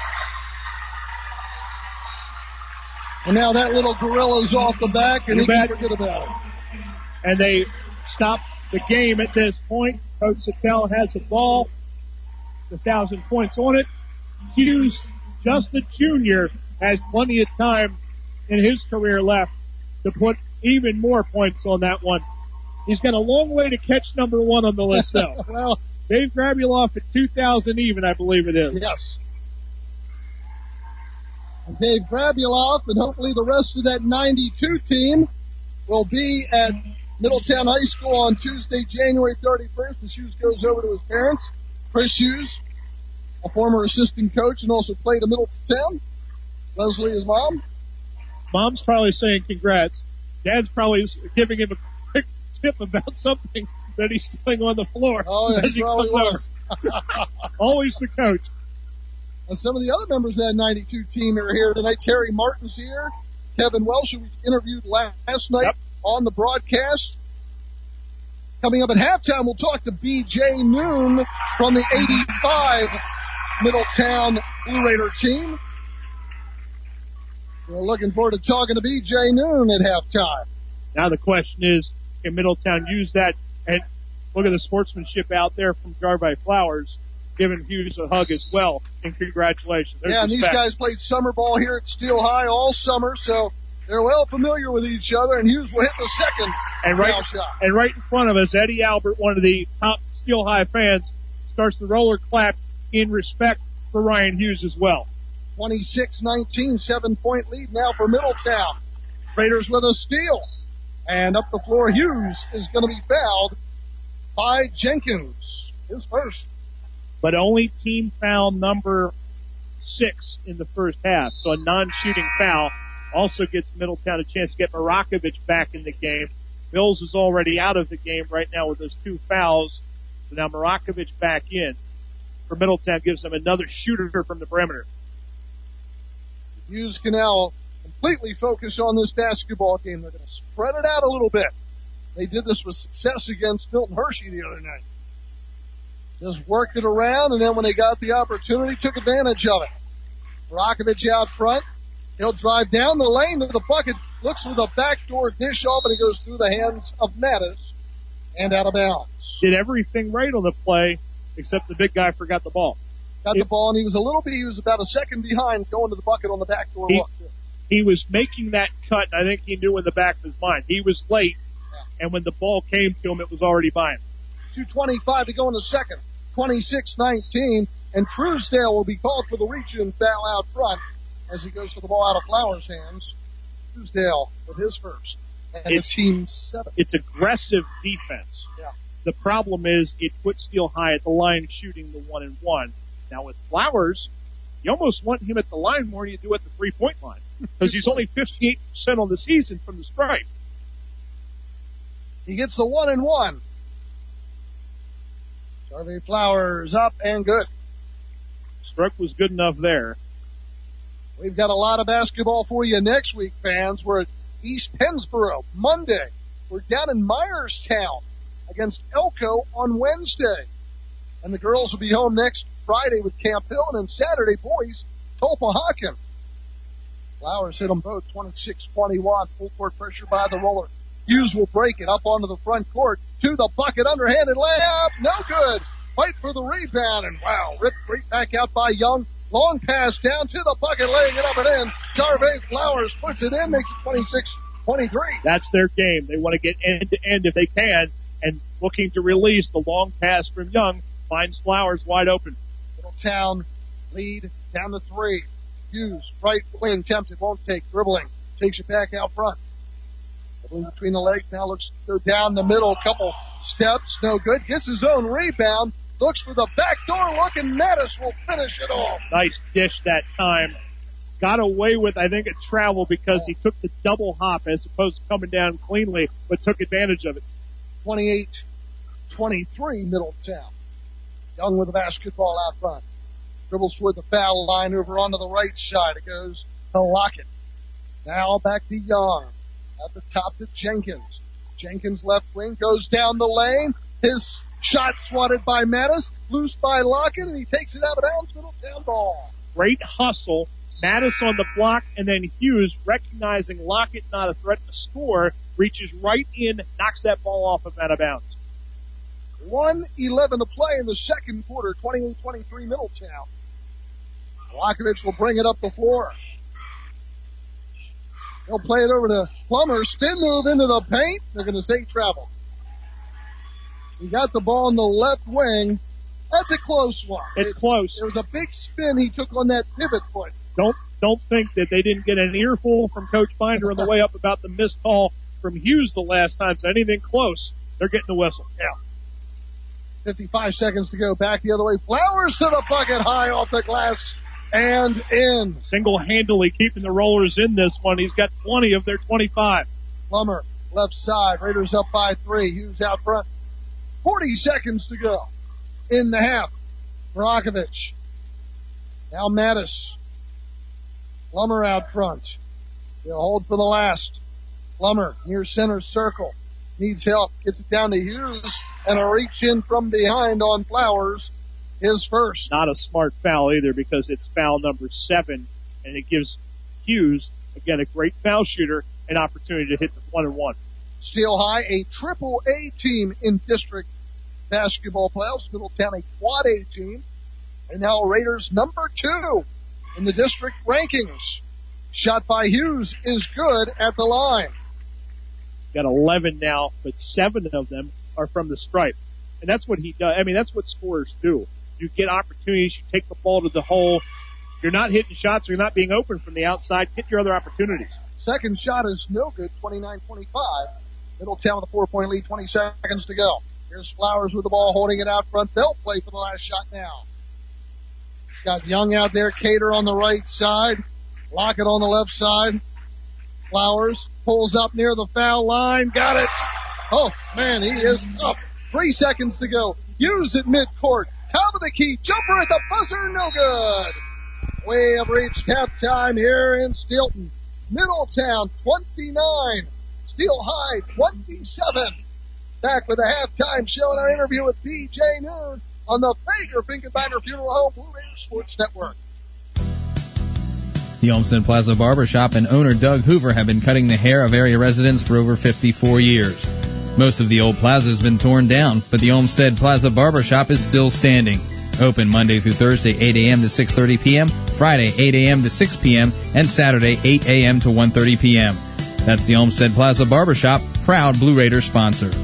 And now that little gorilla's off the back, and
you
he
bet.
can forget about it.
And they stop the game at this point. Coach Sattel has the ball. The thousand points on it. Hughes, just a junior, has plenty of time in his career left to put even more points on that one. He's got a long way to catch number one on the list, though.
Well,
Dave Grabuloff at two thousand even, I believe it is.
yes. And Dave Grabuloff and hopefully the rest of that ninety-two team will be at Middletown High School on Tuesday, January thirty-first. The Hughes goes over to his parents. Chris Hughes, a former assistant coach and also played at Middletown. Leslie, his mom.
Mom's probably saying congrats. Dad's probably giving him a quick tip about something that he's doing on the floor.
Oh, yeah, he probably was.
Always the coach.
And some of the other members of that ninety-two team are here tonight. Terry Martin's here. Kevin Welsh, who we interviewed last night
Yep.
on the broadcast. Coming up at halftime, we'll talk to B J Noon from the eighty-five Middletown Blue Raider team. We're looking forward to talking to B J Noon at halftime.
Now the question is, can Middletown use that? And look at the sportsmanship out there from Jarvie Flowers, giving Hughes a hug as well. And congratulations. There's
yeah, and these
respect.
guys played summer ball here at Steel High all summer, so they're well familiar with each other, and Hughes will hit the second
And right,
foul shot.
and right in front of us, Eddie Albert, one of the top Steel High fans, starts the roller clap in respect for Ryan Hughes as well.
twenty-six nineteen, seven-point lead now for Middletown. Raiders with a steal. And up the floor, Hughes is going to be fouled by Jenkins. His first.
But only team foul number six in the first half. So a non-shooting foul also gives Middletown a chance to get Marakovic back in the game. Mills is already out of the game right now with those two fouls. So now Marakovic back in for Middletown gives them another shooter from the perimeter.
Hughes can now completely focus on this basketball game. They're going to spread it out a little bit. They did this with success against Milton Hershey the other night. Just worked it around, and then when they got the opportunity, took advantage of it. Marakovic out front. He'll drive down the lane to the bucket, looks for the backdoor dish off, and it goes through the hands of Mattis and out of bounds.
Did everything right on the play, except the big guy forgot the ball.
Got the ball, and he was a little bit, he was about a second behind going to the bucket on the backdoor
He-
look.
He was making that cut, and I think he knew in the back of his mind. He was late, and when the ball came to him, it was already by him.
two twenty-five to go in the second. twenty-six nineteen, and Truesdale will be called for the reach-in foul out front as he goes for the ball out of Flowers' hands. Truesdale with his first. And his
It's-
team seven.
It's aggressive defense.
Yeah.
The problem is it puts Steel High at the line shooting the one and one. Now with Flowers, you almost want him at the line more than you do at the three-point line because he's only fifty-eight percent on the season from the stripe.
He gets the one and one. Jarvie Flowers up and good.
Stroke was good enough there.
We've got a lot of basketball for you next week, fans. We're at East Pennsboro Monday. We're down in Myerstown against Elko on Wednesday. And the girls will be home next Friday with Camp Hill, and then Saturday, boys, Tulpehocken. Flowers hit them both, twenty-six twenty-one, full court pressure by the roller. Hughes will break it up onto the front court, to the bucket, underhanded layup, no good. Fight for the rebound, and wow, ripped right back out by Young. Long pass down to the bucket, laying it up and in. Jarvie Flowers puts it in, makes it twenty-six twenty-three.
That's their game. They want to get end to end if they can, and looking to release the long pass from Young finds Flowers wide open.
Middletown lead down to three. Hughes, right wing, tempted, won't take, dribbling, takes it back out front. Dribbling between the legs, now looks to go down the middle, couple steps, no good, gets his own rebound, looks for the back door look, and Mattis will finish it off.
Nice dish that time. Got away with, I think, a travel because he took the double hop as opposed to coming down cleanly, but took advantage of it.
twenty-eight twenty-three Middletown. Young with the basketball out front. Dribbles toward the foul line over onto the right side. It goes to Lockett. Now back to Young. At the top to Jenkins. Jenkins left wing goes down the lane. His shot swatted by Mattis. Loose by Lockett, and he takes it out of bounds. Middletown ball.
Great hustle. Mattis on the block, and then Hughes, recognizing Lockett not a threat to score, reaches right in, knocks that ball off of out of bounds.
one eleven to play in the second quarter. twenty-eight twenty-three Middletown. Lockett will bring it up the floor. He'll play it over to Plummer. Spin move into the paint. They're going to say travel. He got the ball in the left wing. That's a close one.
It's
it,
close.
It was a big spin he took on that pivot foot.
Don't don't think that they didn't get an earful from Coach Binder on the way up about the missed call from Hughes the last time. So anything close, they're getting the whistle.
Yeah. fifty-five seconds to go. Back the other way. Flowers to the bucket, high off the glass and in.
Single-handedly keeping the Rollers in this one. He's got twenty of their twenty-five.
Plummer, left side. Raiders up by three. Hughes out front. forty seconds to go in the half. Marakovich. Now Mattis. Plummer out front. They'll hold for the last. Plummer near center circle. Needs help. Gets it down to Hughes. And a reach in from behind on Flowers. His first.
Not a smart foul either because it's foul number seven. And it gives Hughes, again, a great foul shooter, an opportunity to hit the one and one.
Steel High, a triple A team in district basketball playoffs. Middletown, a quad A team. And now Raiders number two in the district rankings. Shot by Hughes is good at the line.
Got eleven now, but seven of them are from the stripe. And that's what he does. I mean, that's what scorers do. You get opportunities, you take the ball to the hole. You're not hitting shots, or you're not being open from the outside. Get your other opportunities.
Second shot is no good, twenty-nine twenty-five. Middletown with a four-point lead, twenty seconds to go. Here's Flowers with the ball, holding it out front. They'll play for the last shot now. Got Young out there, Cater on the right side, Lockett on the left side. Flowers pulls up near the foul line, got it. Oh man, he is up. Three seconds to go. Hughes at midcourt, top of the key, jumper at the buzzer, no good. We have reached halftime here in Steelton. Middletown twenty-nine, Steel High twenty-seven. Back with a halftime show and our interview with B J Noon on the Fager Finkenbinder Funeral Home Blue Raiders Sports Network.
The Olmsted Plaza Barbershop and owner Doug Hoover have been cutting the hair of area residents for over fifty-four years. Most of the old plaza has been torn down, but the Olmsted Plaza Barbershop is still standing. Open Monday through Thursday, eight a.m. to six thirty p.m., Friday, eight a.m. to six p.m., and Saturday, eight a.m. to one thirty p.m. That's the Olmsted Plaza Barbershop, proud Blue Raiders sponsor.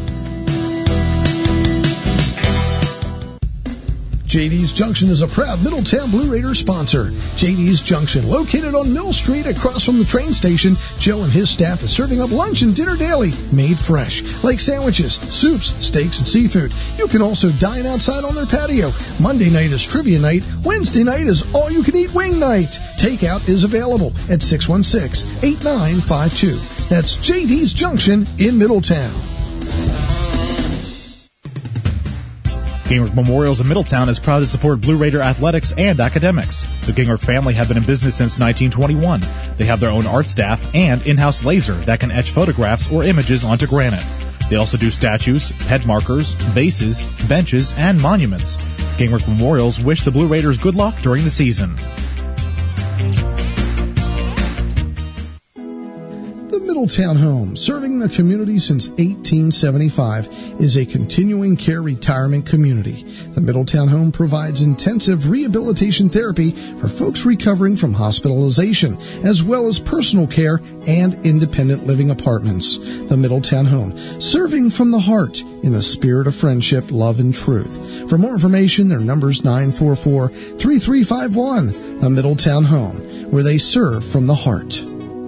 J D's Junction is a proud Middletown Blue Raiders sponsor. J D's Junction, located on Mill Street across from the train station. Joe and his staff is serving up lunch and dinner daily, made fresh, like sandwiches, soups, steaks, and seafood. You can also dine outside on their patio. Monday night is trivia night. Wednesday night is all-you-can-eat wing night. Takeout is available at six one six, eight nine five two. That's J D's Junction in Middletown.
Gingrich Memorials in Middletown is proud to support Blue Raider athletics and academics. The Gingrich family have been in business since nineteen twenty-one. They have their own art staff and in-house laser that can etch photographs or images onto granite. They also do statues, head markers, vases, benches, and monuments. Gingrich Memorials wish the Blue Raiders good luck during the season.
Middletown Home, serving the community since eighteen seventy-five, is a continuing care retirement community. The Middletown Home provides intensive rehabilitation therapy for folks recovering from hospitalization, as well as personal care and independent living apartments. The Middletown Home, serving from the heart in the spirit of friendship, love, and truth. For more information, their number's nine four four, three three five one. The Middletown Home, where they serve from the heart.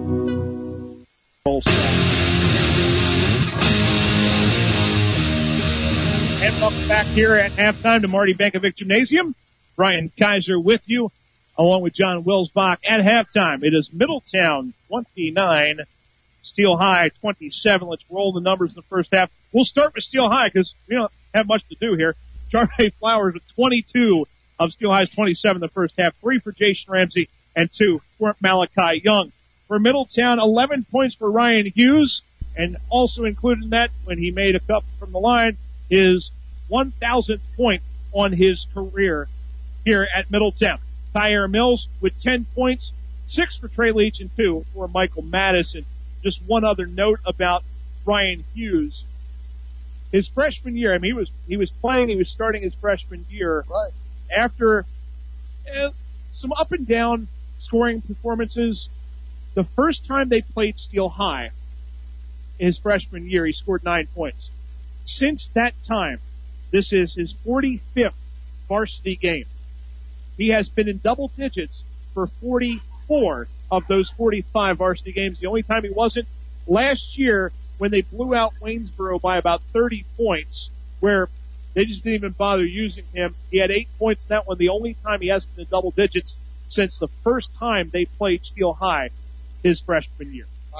And welcome back here at halftime to Marty Bankovic Gymnasium. Brian Kaiser with you, along with John Wilsbach at halftime. It is Middletown twenty-nine, Steel High twenty-seven. Let's roll the numbers in the first half. We'll start with Steel High because we don't have much to do here. Charlie Flowers with twenty-two of Steel High's twenty-seven in the first half. Three for Jason Ramsey and two for Malachi Young. For Middletown, eleven points for Ryan Hughes, and also included in that, when he made a couple from the line, his one thousandth point on his career here at Middletown. Tyre Mills with ten points, six for Trey Leach and two for Michael Madison. Just one other note about Ryan Hughes. His freshman year, I mean, he was, he was playing, he was starting his freshman year.
Right.
After uh, some up and down scoring performances. The first time they played Steel High, his freshman year, he scored nine points. Since that time, this is his forty-fifth varsity game. He has been in double digits for forty forty-four of those forty-five varsity games. The only time he wasn't last year when they blew out Waynesboro by about thirty points, where they just didn't even bother using him. He had eight points in that one. The only time he hasn't been in double digits since the first time they played Steel High his freshman year.
Wow.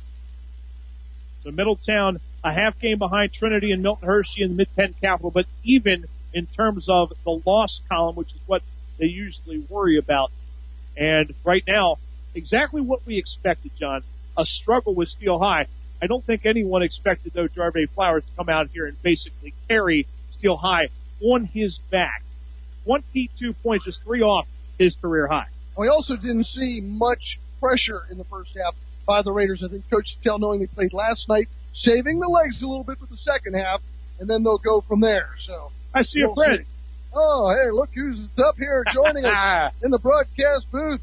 So Middletown, a half game behind Trinity and Milton Hershey in the Mid-Penn Capital, but even in terms of the loss column, which is what they usually worry about. And right now, exactly what we expected, John, a struggle with Steel High. I don't think anyone expected, though, Jarve Flowers to come out here and basically carry Steel High on his back. twenty-two points, just three off his career high.
We also didn't see much pressure in the first half by the Raiders. I think Coach Tell, knowing they played last night, shaving the legs a little bit for the second half, and then they'll go from there. So
I see
we'll
a friend.
See. Oh, hey, look who's up here joining us in the broadcast booth.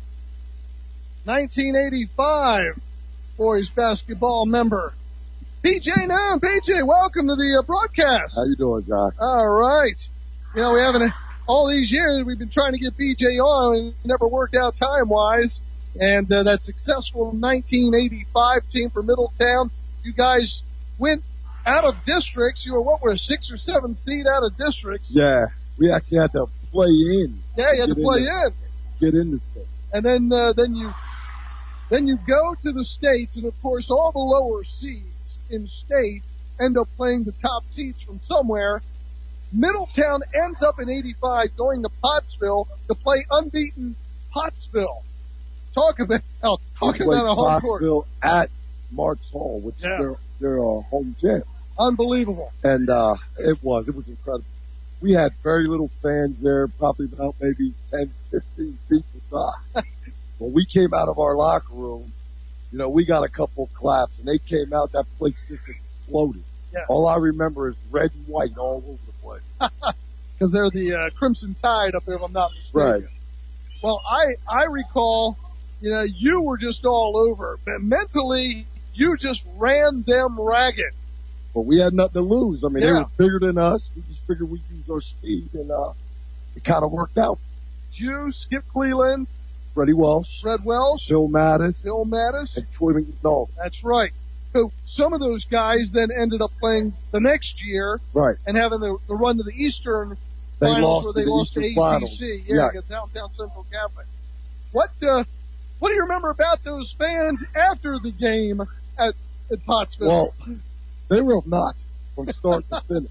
nineteen eighty-five boys basketball member, B J Noon. B J, welcome to the uh, broadcast.
How you doing, John?
All right. You know, we haven't, all these years we've been trying to get B J on, and it never worked out time-wise. And uh, that successful nineteen eighty-five team for Middletown, you guys went out of districts. You were, what, were a six or seven seed out of districts?
Yeah, we actually had to play in.
Yeah, you had to play
in.
in.
Get in the state.
And then, uh, then you, then you go to the states, and of course all the lower seeds in states end up playing the top seeds from somewhere. Middletown ends up in eighty-five going to Pottsville to play unbeaten Pottsville. Talk about, talk
we
about a home court.
Pottsville at Marks Hall, which
Yeah.
is their, their uh, home gym.
Unbelievable.
And, uh, it was, it was incredible. We had very little fans there, probably about maybe ten, fifteen people top. When we came out of our locker room, you know, we got a couple of claps, and they came out, that place just exploded.
Yeah.
All I remember is red and white all over the place.
Because they're the uh, Crimson Tide up there, if I'm not mistaken.
Right.
Well, I, I recall, you know, you were just all over. But mentally, you just ran them ragged.
But we had nothing to lose. I mean, they
Yeah.
were bigger than us. We just figured we'd use our speed, and uh, it kind of worked out.
You, Skip Cleland,
Freddie Welsh,
Fred Welsh,
Bill Mattis,
Bill Mattis.
and Troy McDonald.
That's right. So some of those guys then ended up playing the next year
Right.
and having the, the run to the Eastern
They
finals
lost
where
to
they
the
lost
Eastern
to A C C.
finals.
Yeah,
Yeah.
against Downtown Central Catholic. What, uh, what do you remember about those fans after the game at, at Pottsville?
Well, they were obnoxious from start to finish.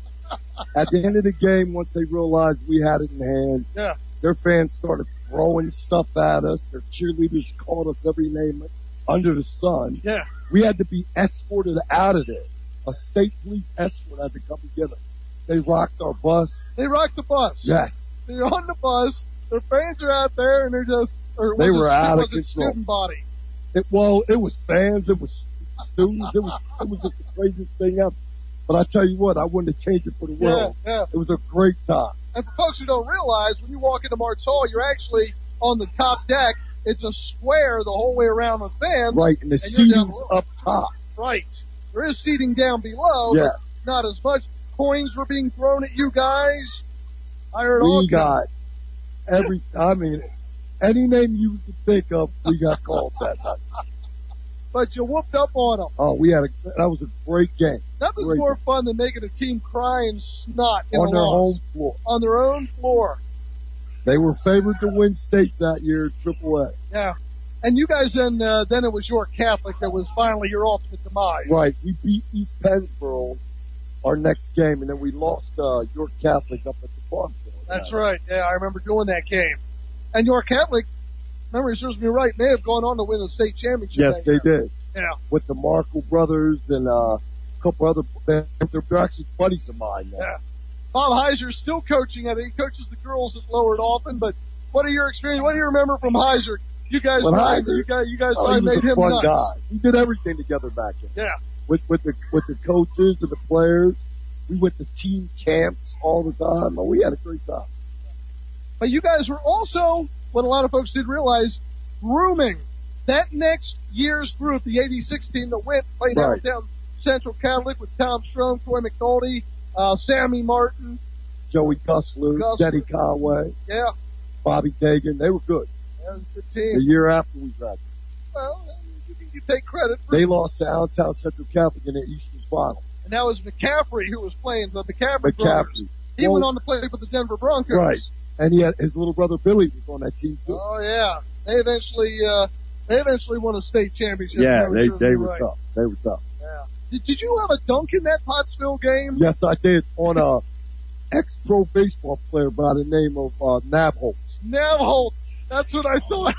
At the end of the game, once they realized we had it in hand,
Yeah.
their fans started throwing stuff at us. Their cheerleaders called us every name under the sun.
Yeah.
We had to be escorted out of there. A state police escort had to come and get us. They rocked our bus.
They rocked the bus.
Yes.
They're on the bus. Their fans are out there and they're just, or
They
was
were
it,
out of
was it
control.
student body?
It, well, it was fans. It was students. It was, it was just the craziest thing ever. But I tell you what, I wouldn't have changed it for the
Yeah,
world.
yeah.
It was a great time.
And for folks who don't realize, when you walk into Marks Hall, you're actually on the top deck. It's a square the whole way around with fans.
Right, and the
And you're down
seating's
below.
up top.
Right. There is seating down below,
Yeah.
but not as much. Coins were being thrown at you guys. I heard all
We
kinds.
got every, I mean, any name you could think of, we got called that night.
But you whooped up on them.
Oh, we had a, that was a great game.
Nothing's
Great
more
game.
fun than making a team cry and snot in
On
a
their
loss.
home floor.
On their own floor.
They were favored to win states that year, triple A.
Yeah. And you guys then, uh, then it was York Catholic that was finally your ultimate demise.
Right. We beat East Pennsboro our next game, and then we lost, uh, York Catholic up at the farm field.
That's right. Yeah, I remember doing that game. And York Catholic, memory serves me right, may have gone on to win the state championship.
Yes,
that
they
year.
did.
Yeah.
With the Markle brothers and, uh, a couple other, they're, they're actually buddies of mine now.
Yeah. Bob Heiser's still coaching. I think he coaches the girls at Lower Dolphin, but what are your experience? What do you remember from Heiser? You guys,
Well,
probably,
Heiser-
you guys, you guys
Oh,
probably
he was
made
a
him
fun
nuts.
guy. We did everything together back then.
Yeah.
With, with the, with the coaches and the players. We went to team camps all the time. Oh, we had a great time.
But you guys were also, what a lot of folks did realize, grooming that next year's group, the eighty-six team that went, played
Right.
downtown Central Catholic with Tom Strom, Troy McNulty, uh, Sammy Martin.
Joey Gussler,
Gussler.
Denny Conway,
Yeah.
Bobby Dagan. They were good.
Yeah. That was a good team.
The year after we graduated.
Well, you, you take credit for
They
it.
lost to Allentown Central Catholic in the Eastern Final.
And that was McCaffrey who was playing, the McCaffrey, brothers.
McCaffrey.
He
Well,
went on to play for the Denver Broncos.
Right. And he had his little brother Billy was on that team too.
Oh yeah. They eventually, uh, they eventually won a state championship.
yeah,
That was
they
sure
they were
right.
tough. They were tough.
Yeah. Did, did you have a dunk in that Pottsville game?
Yes, I did on a ex-pro baseball player by the name of uh, Nabholz.
Navholtz. That's what I thought.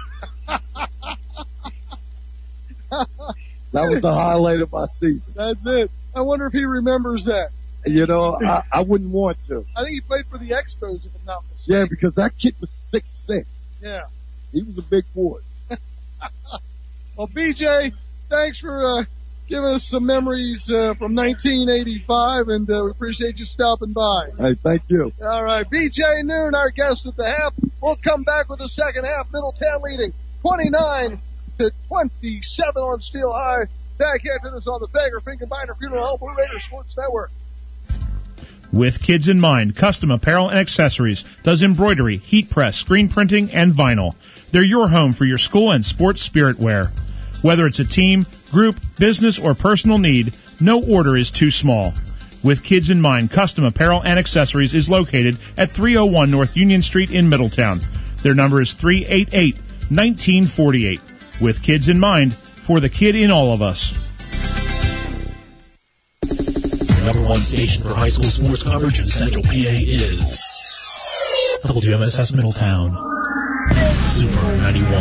That was the highlight of my season.
That's it. I wonder if he remembers that.
You know, I, I wouldn't want to.
I think he played for the Expos, if I'm not mistaken.
Yeah, because that kid was six six.
Yeah.
He was a big boy.
Well, B J, thanks for uh, giving us some memories uh, from nineteen eighty-five, and uh, we appreciate you stopping by.
Hey, thank you.
All right, B J Noon, our guest at the half. We'll come back with the second half. Middletown leading twenty-nine to twenty-seven on Steel High. Back after this on the Fager Finkenbinder Funeral Home Blue Raider Sports Network.
With kids in mind, Custom Apparel and Accessories does embroidery, heat press, screen printing, and vinyl. They're your home for your school and sports spirit wear. Whether it's a team, group, business, or personal need, no order is too small. With kids in mind, Custom Apparel and Accessories is located at three oh one North Union Street in Middletown. Their number is three eight eight, one nine four eight. With kids in mind, for the kid in all of us.
The number one station for high school sports coverage in Central P A is W M S S Middletown. Super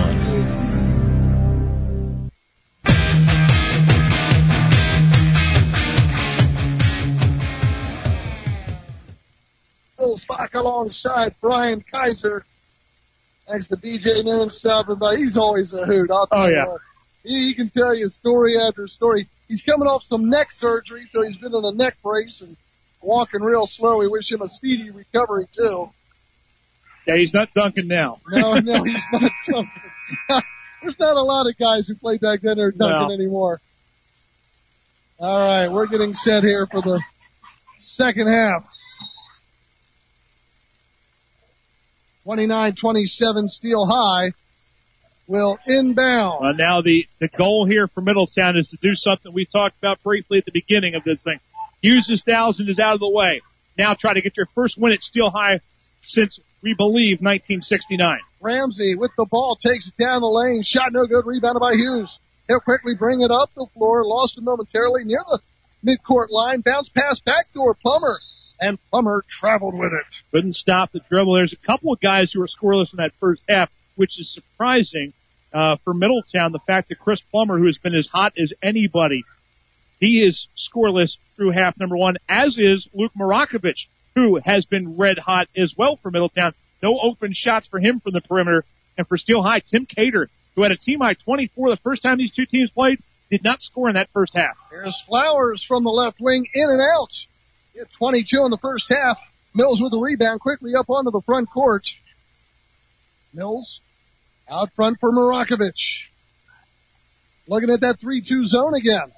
ninety-one.
Bill Spock alongside Brian Kaiser. Thanks to B J Noon stopping by. He's always a hoot. I'll tell
Oh,
you
yeah.
what. He, he can tell you story after story. He's coming off some neck surgery, so he's been in a neck brace and walking real slow. We wish him a speedy recovery, too.
Yeah, he's not dunking now.
No, no, he's not dunking. There's not a lot of guys who played back then who are dunking
No.
anymore. All right, we're getting set here for the second half. twenty-nine twenty-seven Steel High will inbound.
Uh, now the, the goal here for Middletown is to do something we talked about briefly at the beginning of this thing. Hughes' thousand is out of the way. Now try to get your first win at Steel High since, we believe, nineteen sixty-nine.
Ramsey with the ball takes it down the lane. Shot no good. Rebounded by Hughes. He'll quickly bring it up the floor. Lost it momentarily near the midcourt line. Bounce pass backdoor Plummer. And Plummer traveled with it.
Couldn't stop the dribble. There's a couple of guys who were scoreless in that first half, which is surprising uh, for Middletown. The fact that Chris Plummer, who has been as hot as anybody, he is scoreless through half number one, as is Luke Marakovich, who has been red hot as well for Middletown. No open shots for him from the perimeter. And for Steel High, Tim Cater, who had a team high twenty-four the first time these two teams played, did not score in that first half.
Here's Flowers from the left wing, in and out. He had twenty-two in the first half. Mills with the rebound, quickly up onto the front court. Mills out front for Marakovich. Looking at that three two zone again.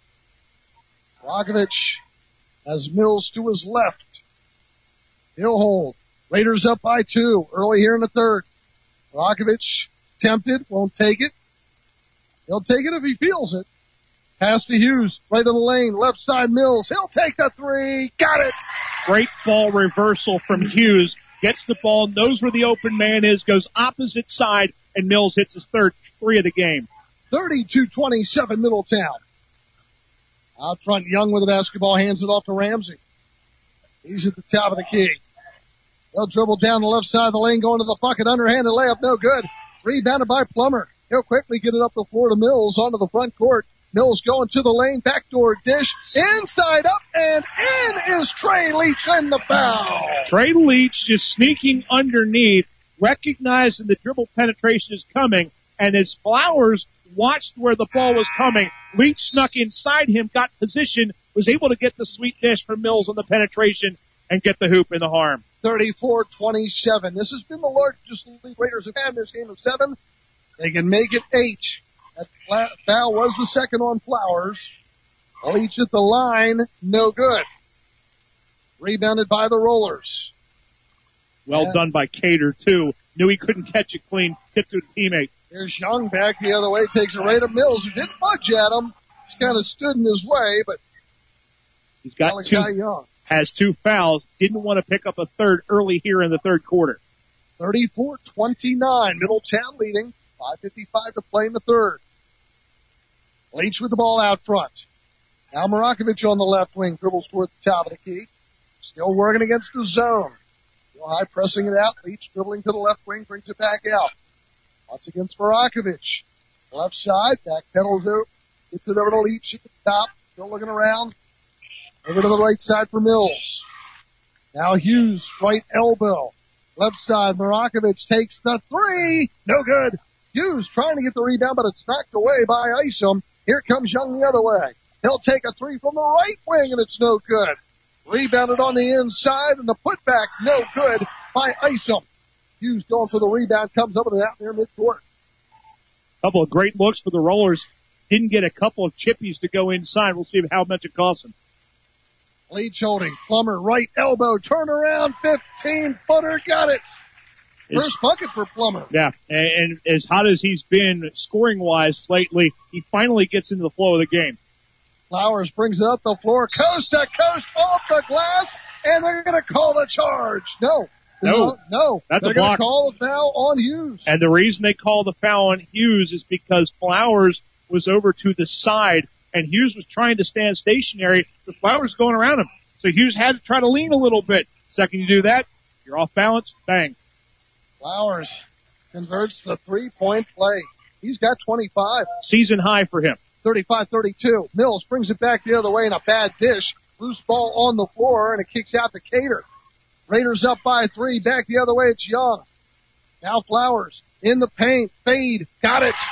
Marakovich has Mills to his left. He'll hold. Raiders up by two early here in the third. Marakovich tempted, won't take it. He'll take it if he feels it. Pass to Hughes, right in the lane, left side Mills. He'll take the three. Got it.
Great ball reversal from Hughes. Gets the ball, knows where the open man is, goes opposite side, and Mills hits his third three of the game.
thirty-two twenty-seven Middletown. Out front, Young with the basketball, hands it off to Ramsey. He's at the top of the key. They'll dribble down the left side of the lane, going to the bucket, underhanded layup, no good. Rebounded by Plummer. He'll quickly get it up the floor to Mills onto the front court. Mills going to the lane, backdoor dish, inside up, and in is Trey Leach in the foul.
Trey Leach just sneaking underneath, recognizing the dribble penetration is coming, and as Flowers watched where the ball was coming, Leach snuck inside him, got position, was able to get the sweet dish from Mills on the penetration, and get the hoop in the harm.
thirty-four twenty-seven. This has been the largest lead Raiders have had in this game of seven. They can make it eight. That foul was the second on Flowers. Leach at the line, no good. Rebounded by the Rollers.
Well
Yeah.
done by Cater, too. Knew he couldn't catch it clean. Tipped to a teammate.
There's Young back the other way, takes it right to Mills, who didn't budge at him. Just kind of stood in his way, but
He's got
Malachi
two,
Young.
has two fouls. Didn't want to pick up a third early here in the third quarter.
thirty-four twenty-nine, Middletown leading. five fifty-five to play in the third. Leach with the ball out front. Now Marakovich on the left wing, dribbles toward the top of the key. Still working against the zone. Still high pressing it out. Leach dribbling to the left wing, brings it back out. Once against Marakovich. Left side, back pedals out. Gets it over to Leach at the top. Still looking around. Over to the right side for Mills. Now Hughes, right elbow. Left side, Marakovich takes the three. No good. Hughes trying to get the rebound, but it's knocked away by Isom. Here comes Young the other way. He'll take a three from the right wing, and it's no good. Rebounded on the inside, and the putback no good by Isom. Hughes going for the rebound, comes up with it out near midcourt.
Couple of great looks for the Rollers. Didn't get a couple of chippies to go inside. We'll see how much it costs them.
Leach holding. Plummer, right elbow, turn around, fifteen footer, got it. First bucket for Plummer.
Yeah, and, and as hot as he's been scoring-wise lately, he finally gets into the flow of the game.
Flowers brings it up the floor, coast to coast, off the glass, and they're going to call the charge. No.
No.
No.
That's
they're
a block.
going to call the foul on Hughes.
And the reason they call the foul on Hughes is because Flowers was over to the side, and Hughes was trying to stand stationary, but Flowers was going around him. So Hughes had to try to lean a little bit. Second you do that, you're off balance, bang.
Flowers converts the three-point play. He's got twenty-five.
Season high for him.
thirty-five thirty-two. Mills brings it back the other way in a bad dish. Loose ball on the floor, and it kicks out to Cater. Raiders up by three. Back the other way, it's Young. Now Flowers in the paint. Fade. Got it.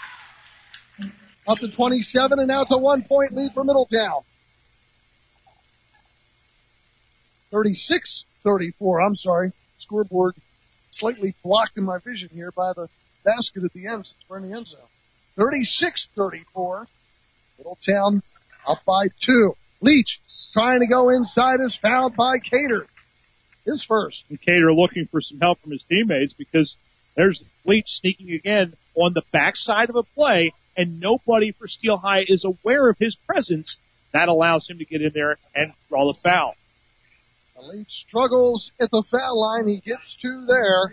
Up to twenty-seven, and now it's a one-point lead for Middletown. thirty-six thirty-four. I'm sorry. Scoreboard slightly blocked in my vision here by the basket at the end since we're in the end zone. thirty-six thirty-four. Middletown up by two. Leach trying to go inside is fouled by Cater. His first.
And Cater looking for some help from his teammates because there's Leach sneaking again on the backside of a play, and nobody for Steel High is aware of his presence. That allows him to get in there and draw the foul.
Leach struggles at the foul line. He gets two there.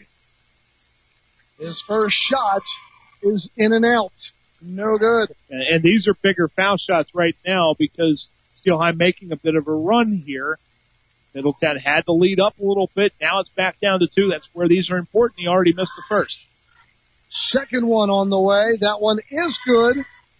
His first shot is in and out. No good.
And, and these are bigger foul shots right now because Steel High making a bit of a run here. Middletown had the lead up a little bit. Now it's back down to two. That's where these are important. He already missed the first.
Second one on the way. That one is good.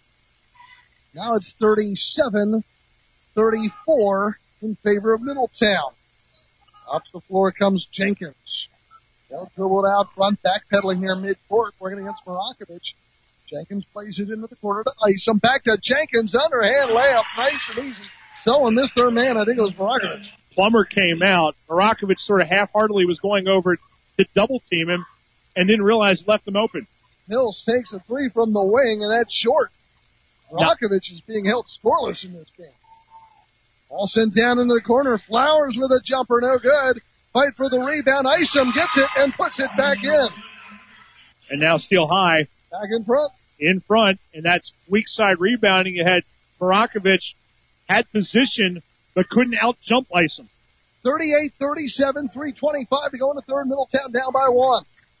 Now it's thirty-seven thirty-four in favor of Middletown. Up the floor comes Jenkins. They'll dribble it out front, backpedaling near midcourt, working against Marakovich. Jenkins plays it into the corner to Isom. Back to Jenkins, underhand layup, nice and easy. Someone missed their man. I think it was Marakovich.
Plummer came out. Marakovich sort of half-heartedly was going over to double-team him and didn't realize left him open.
Mills takes a three from the wing, and that's short. Marakovich is being held scoreless in this game. Ball sent down into the corner. Flowers with a jumper, no good. Fight for the rebound. Isom gets it and puts it back in.
And now Steel High
back in front.
In front, and that's weak side rebounding. You had Marakovich had position, but couldn't out-jump Isom.
thirty-eight thirty-seven, three twenty-five to go in the third. Middletown down by one.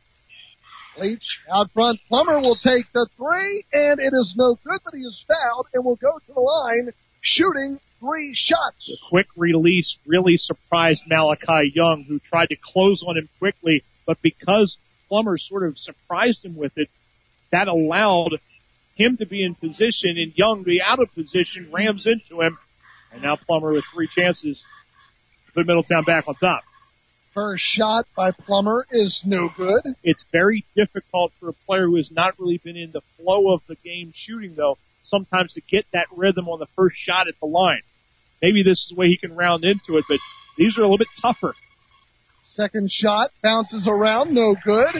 Leach out front. Plummer will take the three, and it is no good, but he is fouled and will go to the line shooting three shots.
The quick release really surprised Malachi Young, who tried to close on him quickly, but because Plummer sort of surprised him with it, that allowed him to be in position and Young to be out of position, rams into him, and now Plummer with three chances to put Middletown back on top.
First shot by Plummer is no good.
It's very difficult for a player who has not really been in the flow of the game shooting, though, sometimes to get that rhythm on the first shot at the line. Maybe this is the way he can round into it, but these are a little bit tougher.
Second shot bounces around, no good.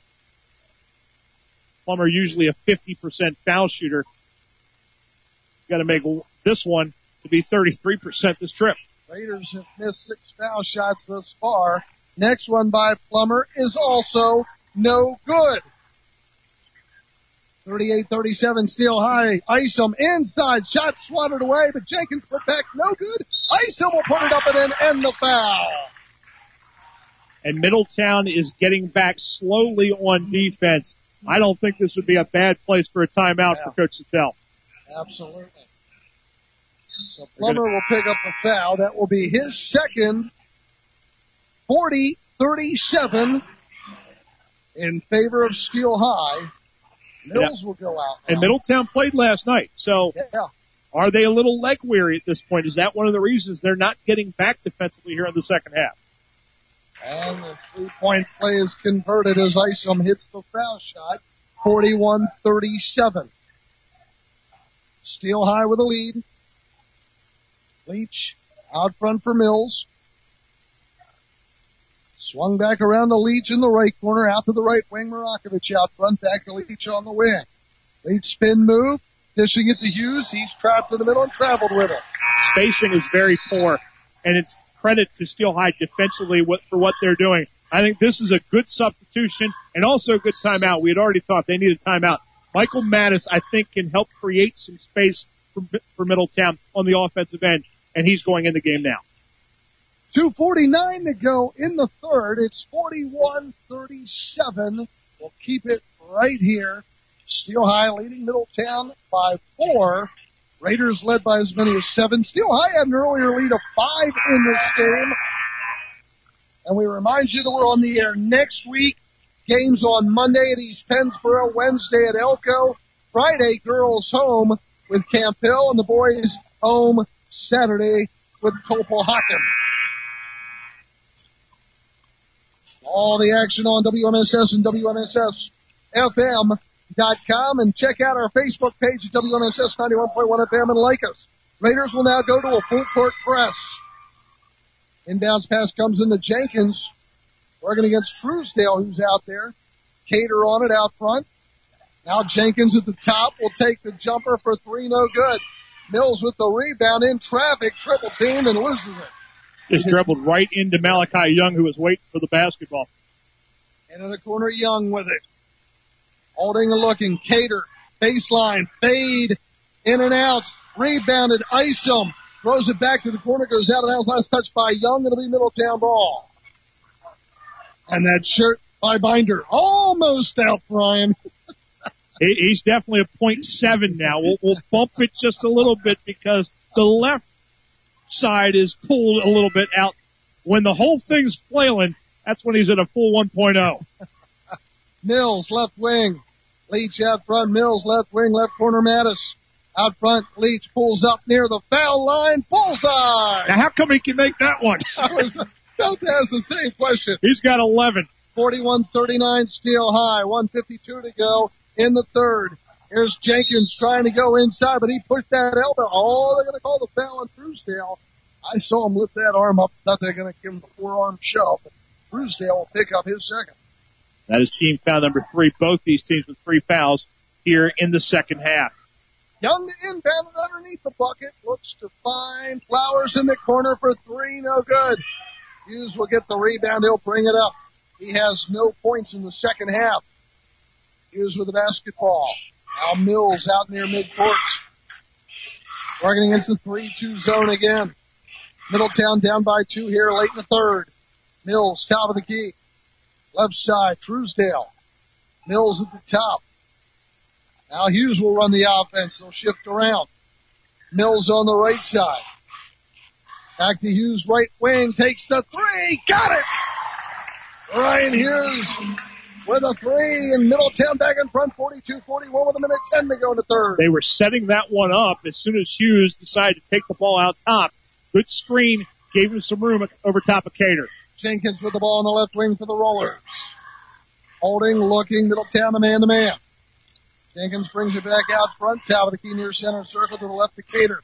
Plummer usually a fifty percent foul shooter. Got to make this one to be thirty-three percent this trip.
Raiders have missed six foul shots thus far. Next one by Plummer is also no good. thirty-eight thirty-seven, Steel High. Isom inside, shot swatted away, but Jenkins put back, no good. Isom will put it up and then end the foul.
And Middletown is getting back slowly on defense. I don't think this would be a bad place for a timeout yeah. for Coach Sattel.
Absolutely. So Plummer will pick up the foul. That will be his second. forty thirty-seven in favor of Steel High. Mills yeah. will go out now.
And Middletown played last night. So
yeah.
are they a little leg weary at this point? Is that one of the reasons they're not getting back defensively here in the second half?
And the three-point play is converted as Isom hits the foul shot. forty-one thirty-seven. Steel High with a lead. Leach out front for Mills. Swung back around to Leach in the right corner, out to the right wing. Marakovich out front, back to Leach on the wing. Leach spin move, dishing it to Hughes. He's trapped in the middle and traveled with it.
Spacing is very poor, and it's credit to Steel High defensively for what they're doing. I think this is a good substitution and also a good timeout. We had already thought they needed a timeout. Michael Mattis, I think, can help create some space for, for Middletown on the offensive end, and he's going in the game now.
two forty-nine to go in the third. It's forty-one thirty-seven. We'll keep it right here. Steel High leading Middletown by four. Raiders led by as many as seven. Steel High had an earlier lead of five in this game. And we remind you that we're on the air next week. Games on Monday at East Pennsboro, Wednesday at Elko, Friday girls home with Camp Hill, and the boys home Saturday with Topolhocken. All the action on W M S S and W M S S F M dot com, and check out our Facebook page at W M S S ninety-one point one F M and like us. Raiders will now go to a full court press. Inbounds pass comes into Jenkins, working against Truesdale, who's out there. Cater on it out front. Now Jenkins at the top will take the jumper for three, no good. Mills with the rebound in traffic, triple teamed and loses it.
Just dribbled right into Malachi Young, who was waiting for the basketball.
Into the corner, Young with it. Holding and looking, Cater, baseline, fade, in and out, rebounded, Isom, throws it back to the corner, goes out of bounds, last touch by Young, it'll be Middletown ball. And that shirt by Binder, almost out, Brian.
He's definitely a point seven now. We'll, we'll bump it just a little bit because the left side is pulled a little bit out. When the whole thing's flailing, that's when he's at a full one point oh.
Mills, left wing. Leach out front. Mills, left wing, left corner, Mattis. Out front, Leach pulls up near the foul line. Bullseye!
Now, how come he can make that one?
I was about to ask the same question.
He's got eleven.
forty-one thirty-nine, Steel High. one fifty-two to go in the third. Here's Jenkins trying to go inside, but he pushed that elbow. Oh, they're going to call the foul on Truesdale. I saw him lift that arm up. Thought they're going to give him the forearm shove. But Truesdale will pick up his second.
That is team foul number three. Both these teams with three fouls here in the second half.
Young to inbound it underneath the bucket. Looks to find Flowers in the corner for three. No good. Hughes will get the rebound. He'll bring it up. He has no points in the second half. Hughes with the basketball. Now Mills out near midcourt. Working against the three two zone again. Middletown down by two here late in the third. Mills, top of the key. Left side, Truesdale. Mills at the top. Now Hughes will run the offense. They'll shift around. Mills on the right side. Back to Hughes, right wing, takes the three. Got it! Ryan Hughes with a three, and Middletown back in front, forty-two forty-one with a minute ten to go in the third.
They were setting that one up as soon as Hughes decided to take the ball out top. Good screen, gave him some room over top of Cater.
Jenkins with the ball on the left wing for the Rollers. Holding, looking, Middletown, the man-to-man. Jenkins brings it back out front, top of the key near center circle to the left of Cater.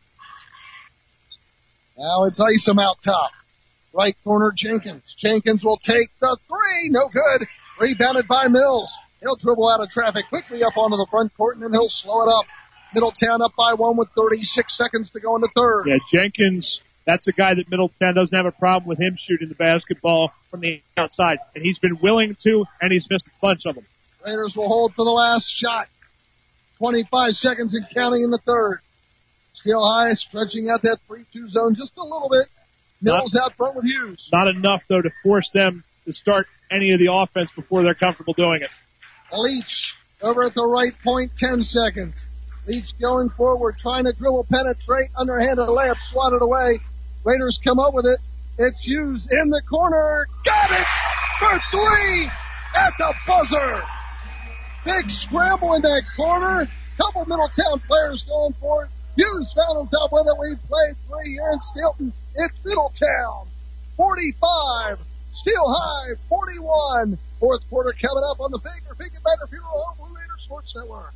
Now it's Isom out top. Right corner, Jenkins. Jenkins will take the three. No good. Rebounded by Mills. He'll dribble out of traffic quickly up onto the front court, and then he'll slow it up. Middletown up by one with thirty-six seconds to go in the third.
Yeah, Jenkins That's a guy that Middletown doesn't have a problem with him shooting the basketball from the outside. And he's been willing to, and he's missed a bunch of them.
Raiders will hold for the last shot. twenty-five seconds and counting in the third. Steel High stretching out that three two zone just a little bit. Mills not, out front with Hughes.
Not enough, though, to force them to start any of the offense before they're comfortable doing it.
Leach over at the right point, ten seconds. Leach going forward, trying to dribble, penetrate, underhanded layup, swatted away. Raiders come up with it. It's Hughes in the corner. Got it for three at the buzzer. Big scramble in that corner. Couple Middletown players going for it. Hughes found himself with it. We played three here in Steelton. It's Middletown. forty-five. Steel High, forty-one. Fourth quarter coming up on the Fager Finkenbinder Funeral Home Blue Raider Sports Network.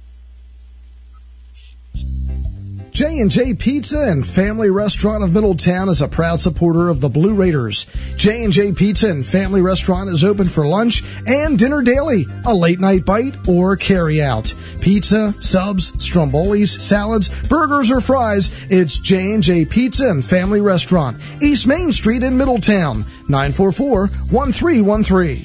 J and J Pizza and Family Restaurant of Middletown is a proud supporter of the Blue Raiders. J and J Pizza and Family Restaurant is open for lunch and dinner daily, a late night bite or carry out. Pizza, subs, strombolis, salads, burgers or fries, it's J and J Pizza and Family Restaurant, East Main Street in Middletown, nine four four, one three one three.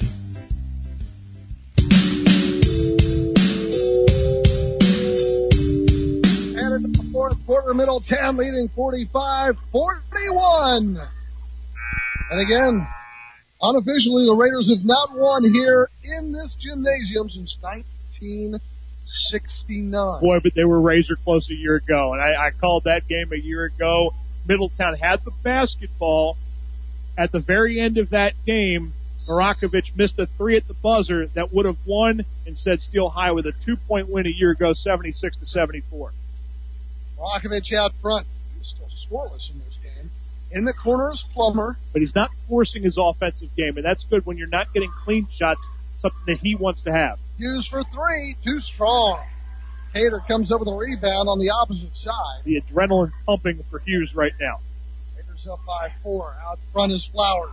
Fourth quarter, Middletown leading forty-five forty-one. And again, unofficially, the Raiders have not won here in this gymnasium since nineteen sixty-nine.
Boy, but they were razor close a year ago, and I, I called that game a year ago. Middletown had the basketball. At the very end of that game, Marakovich missed a three at the buzzer that would have won, instead Steel High with a two-point win a year ago, seventy-six to seventy-four.
Marakovich out front. He's still scoreless in this game. In the corner is Plummer.
But he's not forcing his offensive game, and that's good when you're not getting clean shots, something that he wants to have.
Hughes for three, too strong. Cater comes up with a rebound on the opposite side.
The adrenaline pumping for Hughes right now.
Raiders up by four. Out front is Flowers.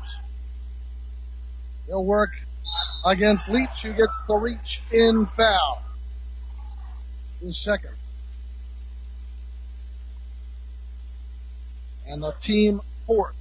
He'll work against Leach, who gets the reach in foul. His second. And the team fourth.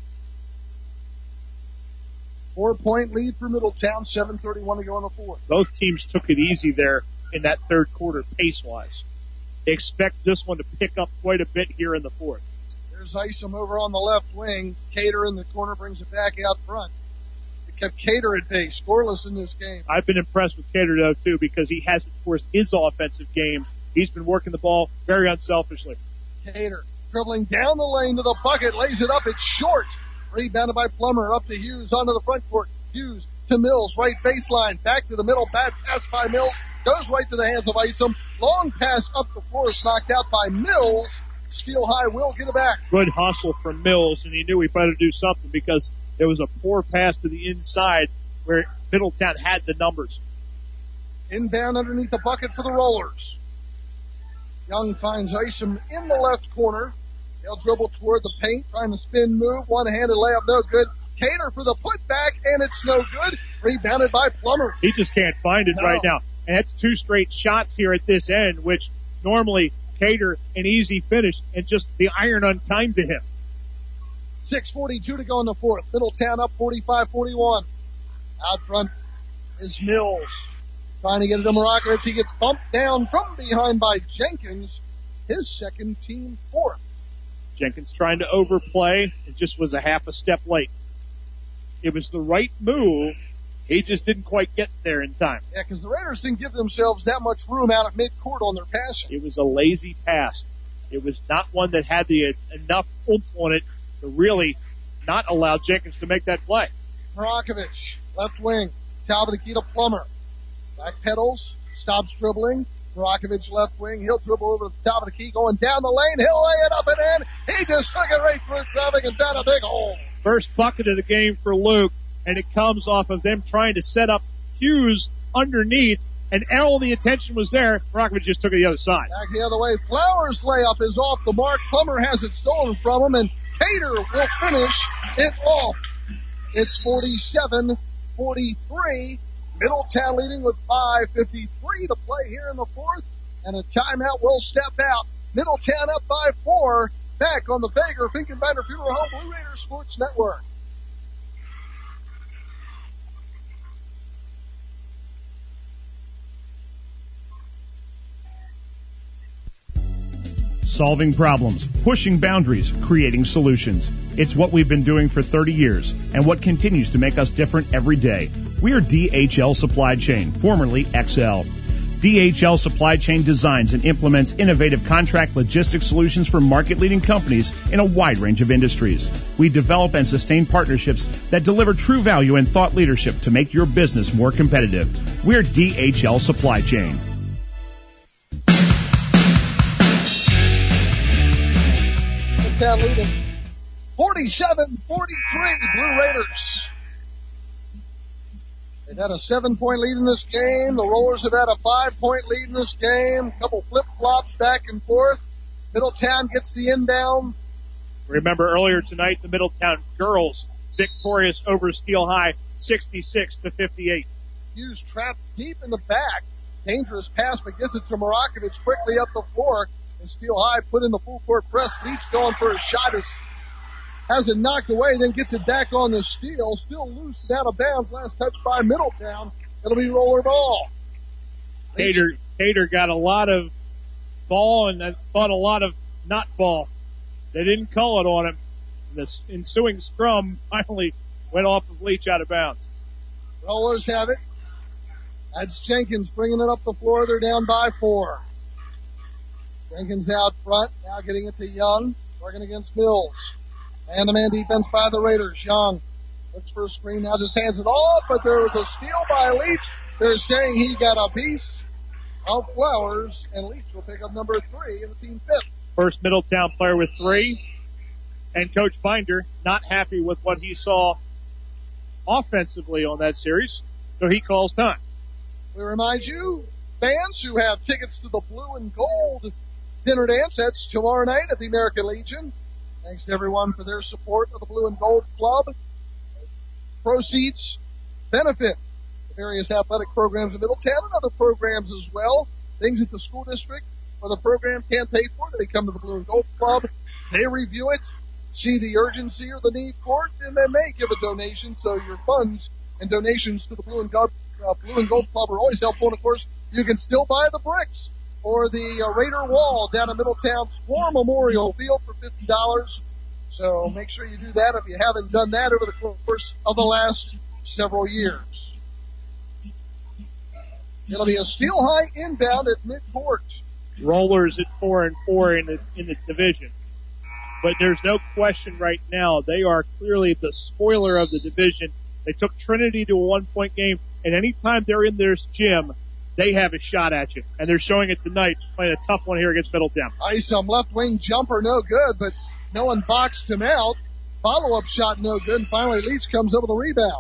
Four-point lead for Middletown, seven thirty-one to go in the fourth.
Both teams took it easy there in that third quarter pace-wise. Expect this one to pick up quite a bit here in the fourth.
There's Isom over on the left wing. Cater in the corner brings it back out front. It kept Cater at bay, scoreless in this game.
I've been impressed with Cater, though, too, because he hasn't forced his offensive game. He's been working the ball very unselfishly.
Cater dribbling down the lane to the bucket, lays it up, it's short. Rebounded by Plummer, up to Hughes, onto the front court. Hughes to Mills, right baseline, back to the middle, bad pass by Mills, goes right to the hands of Isom. Long pass up the floor is knocked out by Mills. Steel High will get it back.
Good hustle from Mills, and he knew he better do something because there was a poor pass to the inside where Middletown had the numbers.
Inbound underneath the bucket for the Rollers. Young finds Isom in the left corner. He'll dribble toward the paint, trying to spin move. One-handed layup, no good. Cater for the putback, and it's no good. Rebounded by Plummer.
He just can't find it
no.
right now. And that's two straight shots here at this end, which normally Cater an easy finish, and just the iron unkind to him.
six forty-two to go in the fourth. Middletown up forty-five forty-one. Out front is Mills. Trying to get it to Marakovich. He gets bumped down from behind by Jenkins. His second team fourth.
Jenkins trying to overplay. It just was a half a step late. It was the right move. He just didn't quite get there in time.
Yeah, because the Raiders didn't give themselves that much room out at midcourt on their passing.
It was a lazy pass. It was not one that had the enough oomph on it to really not allow Jenkins to make that play.
Marakovich, left wing. Top of the key to Plummer. Back pedals, stops dribbling. Marakovich left wing. He'll dribble over the top of the key, going down the lane. He'll lay it up and in. He just took it right through traffic and down a big hole.
First bucket of the game for Luke, and it comes off of them trying to set up Hughes underneath, and all the attention was there. Marakovich just took it the other side.
Back the other way. Flowers' layup is off the mark. Plummer has it stolen from him, and Cater will finish it off. It's forty-seven forty-three. Middletown leading with five fifty-three to play here in the fourth, and a timeout will step out. Middletown up by four, back on the Fager Finkenbinder Funeral Home Blue Raiders Sports Network.
Solving problems, pushing boundaries, creating solutions. It's what we've been doing for thirty years and what continues to make us different every day. We are D H L Supply Chain, formerly X L. D H L Supply Chain designs and implements innovative contract logistics solutions for market-leading companies in a wide range of industries. We develop and sustain partnerships that deliver true value and thought leadership to make your business more competitive. We're D H L Supply Chain.
Down leading forty-seven forty-three, Blue Raiders. They've had a seven-point lead in this game. The Rollers have had a five-point lead in this game. A couple flip-flops back and forth. Middletown gets the inbound.
Remember earlier tonight, the Middletown girls victorious over Steel High, sixty-six to fifty-eight.
Hughes trapped deep in the back. Dangerous pass, but gets it to Marakovic quickly up the floor. And Steel High put in the full court press. Leach going for a shot. Is, has it knocked away, then gets it back on the steal. Still loose and out of bounds. Last touch by Middletown. It'll be roller ball.
Cater, Cater got a lot of ball and thought a lot of not ball. They didn't call it on him. This ensuing scrum finally went off of Leach out of bounds.
Rollers have it. That's Jenkins bringing it up the floor. They're down by four. Jenkins out front, now getting it to Young, working against Mills. Man-to-man defense by the Raiders. Young looks for a screen, now just hands it off, but there was a steal by Leach. They're saying he got a piece of Flowers, and Leach will pick up number three in the team fifth.
First Middletown player with three, and Coach Binder not happy with what he saw offensively on that series, so he calls time.
We remind you, fans who have tickets to the blue and gold dinner dance, that's tomorrow night at the American Legion. Thanks to everyone for their support of the Blue and Gold Club. Proceeds benefit the various athletic programs in Middletown and other programs as well. Things that the school district or the program can't pay for, they come to the Blue and Gold Club. They review it, see the urgency or the need for it, and they may give a donation. So your funds and donations to the Blue and Gold, uh, Blue and Gold Club are always helpful. And of course, you can still buy the bricks or the uh, Raider wall down at Middletown's War Memorial Field for fifty dollars. So make sure you do that if you haven't done that over the course of the last several years. It'll be a Steel High inbound at midcourt.
Rollers at four and four in the, in the division. But there's no question right now, they are clearly the spoiler of the division. They took Trinity to a one-point game, and anytime they're in their gym, they have a shot at you. And they're showing it tonight, playing a tough one here against Middletown.
Isom left wing jumper, no good, but no one boxed him out. Follow-up shot, no good, and finally Leach comes up with a rebound.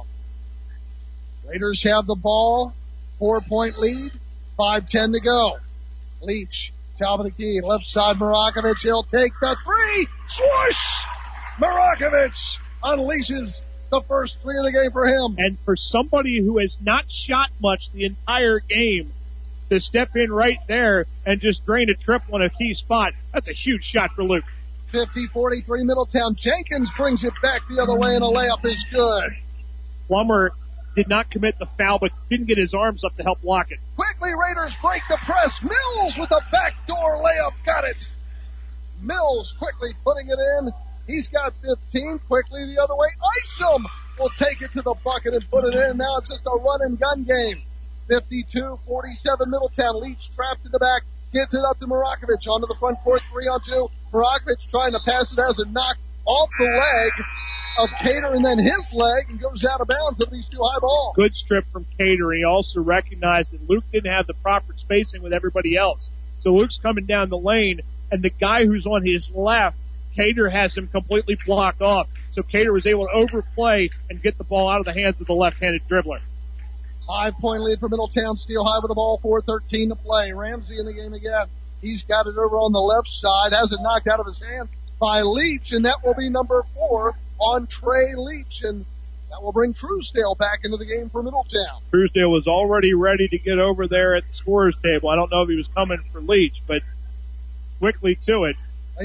Raiders have the ball, four-point lead, five ten to go. Leach, top of the key, left side Marakovic, he'll take the three, swoosh! Marakovic unleashes the first three of the game for him.
And for somebody who has not shot much the entire game, to step in right there and just drain a triple in a key spot, that's a huge shot for Luke.
fifty forty-three Middletown. Jenkins brings it back the other way and a layup is good.
Plummer did not commit the foul, but didn't get his arms up to help block it.
Quickly, Raiders break the press. Mills with a backdoor layup. Got it. Mills quickly putting it in. He's got fifteen. Quickly the other way. Isom will take it to the bucket and put it in. Now it's just a run and gun game. fifty-two forty-seven Middletown. Leach trapped in the back. Gets it up to Marakovic onto the front court. Three on two. Marakovic trying to pass it, has it knocked off the leg of Cater and then his leg and goes out of bounds of these two high ball.
Good strip from Cater. He also recognized that Luke didn't have the proper spacing with everybody else. So Luke's coming down the lane and the guy who's on his left, Cater has him completely blocked off. So Cater was able to overplay and get the ball out of the hands of the left-handed dribbler.
Five point lead for Middletown. Steel High with the ball, four thirteen to play. Ramsey in the game again. He's got it over on the left side, has it knocked out of his hand by Leach, and that will be number four on Trey Leach, and that will bring Truesdale back into the game for Middletown.
Truesdale was already ready to get over there at the scorer's table. I don't know if he was coming for Leach, but quickly to it.
He,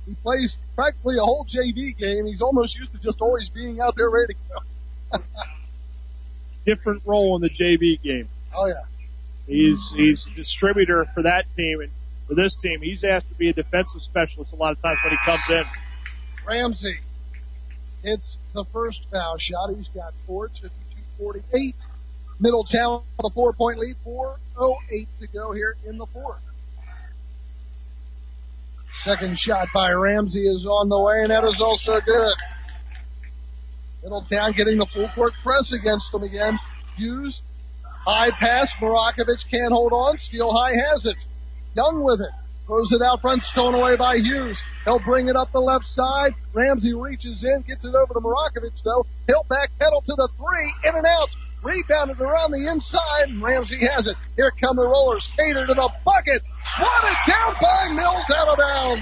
He plays practically a whole J V game. He's almost used to just always being out there ready to go.
Different role in the J V game.
Oh, yeah.
He's he's a distributor for that team, and for this team, he's asked to be a defensive specialist a lot of times when he comes in.
Ramsey hits the first foul shot. He's got four, fifty-two forty-eight. Middletown with a four-point lead, four oh eight to go here in the fourth. Second shot by Ramsey is on the way, and that is also good. Middletown getting the full court press against them again. Hughes, high pass. Marakovich can't hold on. Steele High has it. Young with it. Throws it out front, stolen away by Hughes. He'll bring it up the left side. Ramsey reaches in, gets it over to Marakovich though. He'll backpedal to the three, in and out. Rebounded around the inside, and Ramsey has it. Here come the Rollers. Cater to the bucket. Swatted down by Mills, out of bounds.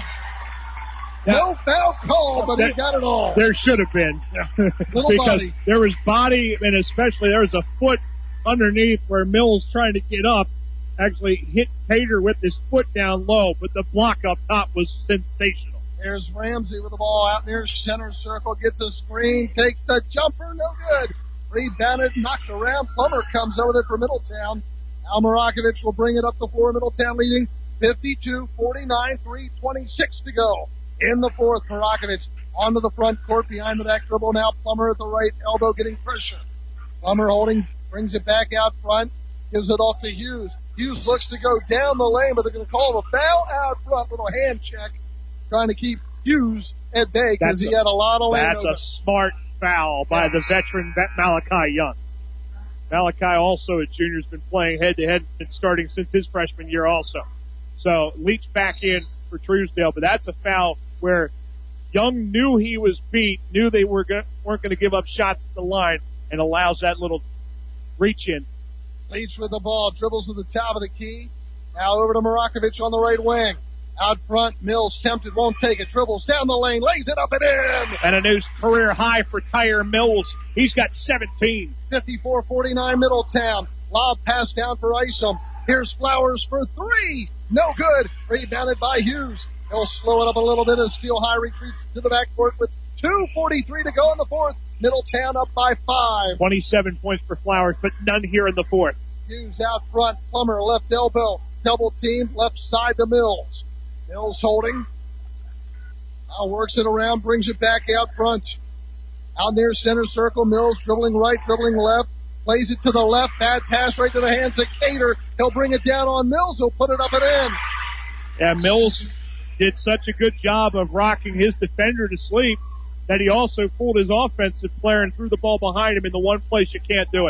No foul call, but
that,
he got it all.
There should have been.
Little
because
body.
There was body, and especially there was a foot underneath where Mills trying to get up. Actually hit Cater with his foot down low, but the block up top was sensational.
There's Ramsey with the ball out near center circle, gets a screen, takes the jumper, no good. Rebounded, knocked around. Plummer comes over there for Middletown. Al Marakovich will bring it up the floor. Middletown leading fifty-two forty-nine, three twenty-six to go. In the fourth, Marakovich onto the front court behind the back dribble. Now Plummer at the right elbow getting pressure. Plummer holding, brings it back out front, gives it off to Hughes. Hughes looks to go down the lane, but they're going to call the foul out front. Little hand check, trying to keep Hughes at bay because he had a lot of lane.
That's
open.
a smart foul by the veteran Malachi Young. Malachi also, a junior, has been playing head-to-head and starting since his freshman year also. So Leach back in for Truesdale, but that's a foul where Young knew he was beat, knew they were go- weren't going to give up shots at the line, and allows that little reach in.
Leach with the ball, dribbles to the top of the key. Now over to Marakovich on the right wing. Out front, Mills tempted, won't take it. Dribbles down the lane, lays it up and in.
And a new career high for Tyre Mills. He's got seventeen.
fifty-four forty-nine Middletown. Lob pass down for Isom. Here's Flowers for three. No good. Rebounded by Hughes. He'll slow it up a little bit as Steele High retreats to the backcourt with two forty-three to go in the fourth. Middletown up by five.
twenty-seven points for Flowers, but none here in the fourth.
Hughes out front. Plummer left elbow. Double team left side to Mills. Mills holding. Now works it around, brings it back out front. Out near center circle, Mills dribbling right, dribbling left. Plays it to the left, bad pass right to the hands of Cater. He'll bring it down on Mills, he'll put it up and in.
Yeah, Mills did such a good job of rocking his defender to sleep that he also fooled his offensive player and threw the ball behind him in the one place you can't do it.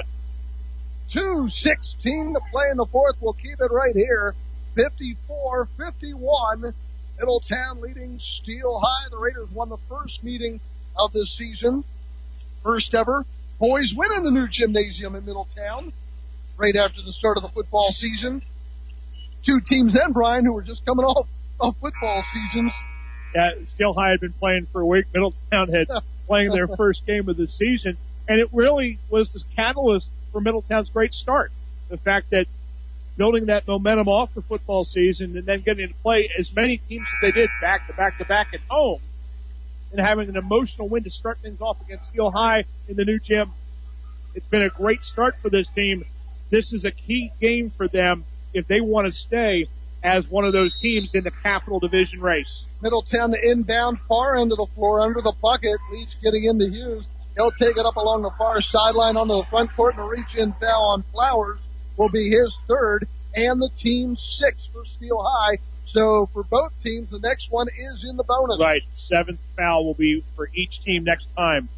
two sixteen to play in the fourth. We'll keep it right here. fifty-four fifty-one. Middletown leading Steele High. The Raiders won the first meeting of this season. First ever boys win in the new gymnasium in Middletown. Right after the start of the football season. Two teams then, Brian, who were just coming off of football seasons.
Yeah, Steele High had been playing for a week. Middletown had playing their first game of the season. And it really was this catalyst for Middletown's great start. The fact that building that momentum off the football season and then getting to play as many teams as they did back to back to back at home and having an emotional win to start things off against Steele High in the new gym. It's been a great start for this team. This is a key game for them if they want to stay as one of those teams in the Capital Division race.
Middletown to inbound, far end of the floor, under the bucket. Leach getting into Hughes. He'll take it up along the far sideline onto the front court, and a reach-in foul on Flowers will be his third and the team's sixth for Steele High. So for both teams, the next one is in the bonus.
Right. Seventh foul will be for each team next time.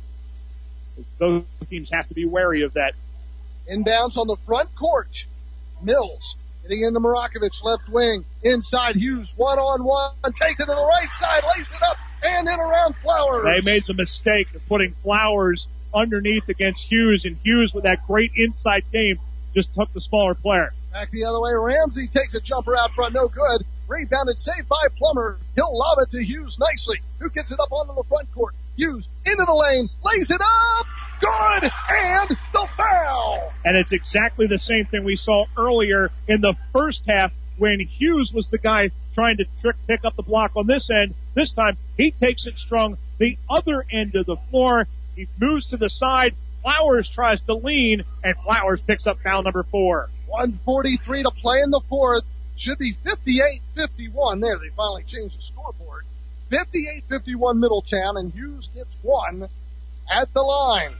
Those teams have to be wary of that.
Inbounds on the front court. Mills getting into Marakovich, left wing. Inside Hughes, one-on-one. Takes it to the right side, lays it up, and in around Flowers.
They made the mistake of putting Flowers underneath against Hughes, and Hughes with that great inside game just took the smaller player.
Back the other way, Ramsey takes a jumper out front, no good. Rebounded, saved by Plummer. He'll lob it to Hughes nicely. Who gets it up onto the front court? Hughes into the lane, lays it up, good, and the foul.
And it's exactly the same thing we saw earlier in the first half when Hughes was the guy trying to trick, pick up the block on this end. This time, he takes it strong the other end of the floor. He moves to the side. Flowers tries to lean, and Flowers picks up foul number four.
one forty-three to play in the fourth. Should be fifty-eight fifty-one. There, they finally changed the scoreboard. fifty-eight fifty-one Middletown, and Hughes gets one at the line.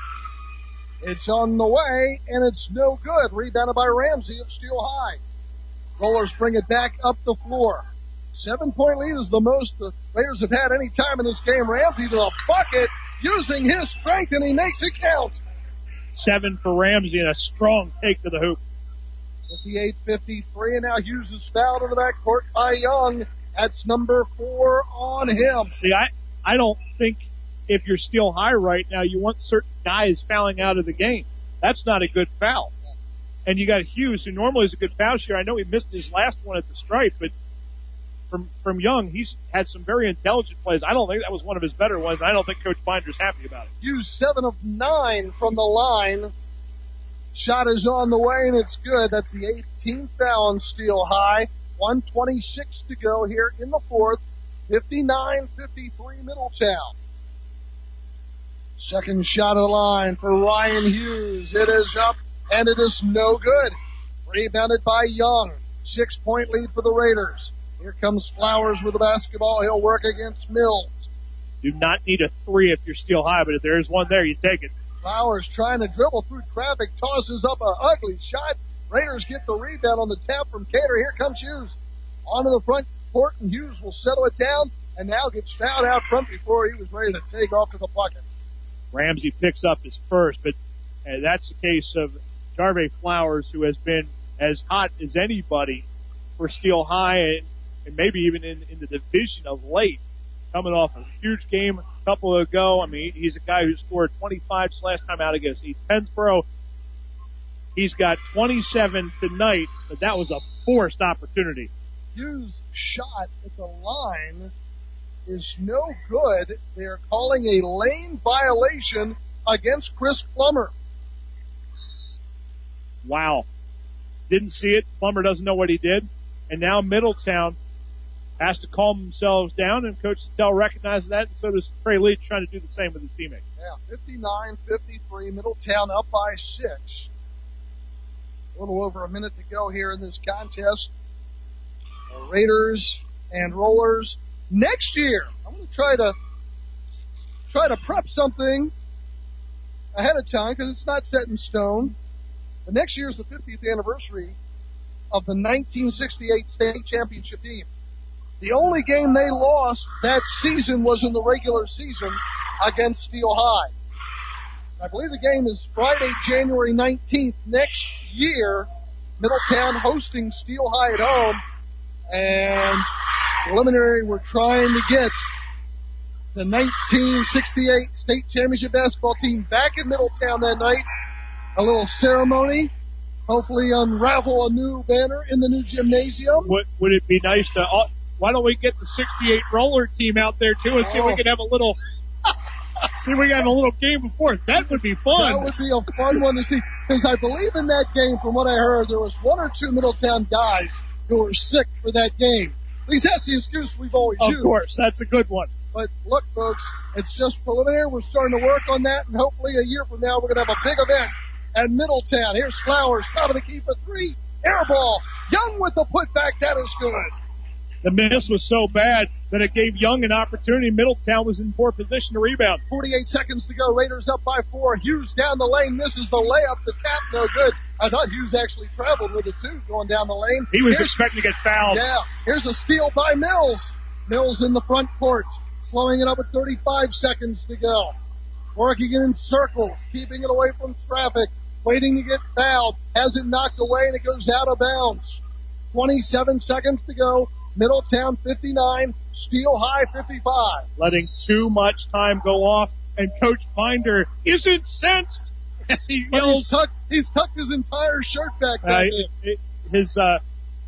It's on the way, and it's no good. Rebounded by Ramsey of Steel High. Rollers bring it back up the floor. Seven-point lead is the most the Raiders have had any time in this game. Ramsey to the bucket, using his strength, and he makes it count.
Seven for Ramsey and a strong take to the hoop.
fifty-eight fifty-three, and now Hughes is fouled in the backcourt by Young. That's number four on him.
See, I, I don't think if you're Steel High right now, you want certain guys fouling out of the game. That's not a good foul. And you got Hughes, who normally is a good foul shooter. I know he missed his last one at the stripe, but from from Young, he's had some very intelligent plays. I don't think that was one of his better ones. I don't think Coach Binder's happy about it.
Hughes seven of nine from the line. Shot is on the way, and it's good. That's the eighteenth foul on Steel High. one twenty-six to go here in the fourth. fifty-nine fifty-three Middletown. Second shot of the line for Ryan Hughes. It is up, and it is no good. Rebounded by Young. Six-point lead for the Raiders. Here comes Flowers with the basketball. He'll work against Mills.
Do not need a three if you're Steel High, but if there's one there, you take it.
Flowers trying to dribble through traffic, tosses up an ugly shot. Raiders get the rebound on the tap from Cater. Here comes Hughes onto the front court, and Hughes will settle it down and now gets fouled out front before he was ready to take off to the bucket.
Ramsey picks up his first, but uh, that's the case of Jarve Flowers, who has been as hot as anybody for Steel High and, and maybe even in, in the division of late. Coming off a huge game a couple ago. I mean, he's a guy who scored twenty-five last time out against East Pennsboro. He's got twenty-seven tonight, but that was a forced opportunity.
Hughes' shot at the line is no good. They're calling a lane violation against Chris Plummer.
Wow. Didn't see it. Plummer doesn't know what he did. And now Middletown has to calm themselves down, and Coach Sattel recognizes that, and so does Trey Leach, trying to do the same with his teammate.
Yeah, fifty-nine fifty-three, Middletown up by six. A little over a minute to go here in this contest. The Raiders and Rollers next year. I'm going to try to try to prep something ahead of time because it's not set in stone. But next year is the fiftieth anniversary of the nineteen sixty-eight state championship team. The only game they lost that season was in the regular season against Steel High. I believe the game is Friday, January nineteenth next year. Middletown hosting Steel High at home. And preliminary, we're trying to get the nineteen sixty-eight state championship basketball team back in Middletown that night. A little ceremony. Hopefully unravel a new banner in the new gymnasium.
Would, would it be nice to, uh, why don't we get the sixty-eight roller team out there too and see if we can have a little, see if we can have a little game before. That would be fun.
That would be a fun one to see. Because I believe in that game, from what I heard, there was one or two Middletown guys who were sick for that game. At least that's the excuse we've always
of
used.
Of course, that's a good one.
But look, folks, it's just preliminary. We're starting to work on that, and hopefully a year from now we're going to have a big event at Middletown. Here's Flowers, top of the key for three. Air ball. Young with the putback. That is good.
The miss was so bad that it gave Young an opportunity. Middletown was in poor position to rebound.
forty-eight seconds to go. Raiders up by four. Hughes down the lane. Misses the layup. The tap, no good. I thought Hughes actually traveled with it too, going down the lane.
He was
Here's,
expecting to get fouled.
Yeah. Here's a steal by Mills. Mills in the front court. Slowing it up with thirty-five seconds to go. Working it in circles. Keeping it away from traffic. Waiting to get fouled. Has it knocked away, and it goes out of bounds. twenty-seven seconds to go. Middletown fifty-nine, Steel High fifty-five.
Letting too much time go off, and Coach Binder is incensed as he
But
yells.
He's tucked, he's tucked his entire shirt back
Uh,
there.
it- his uh,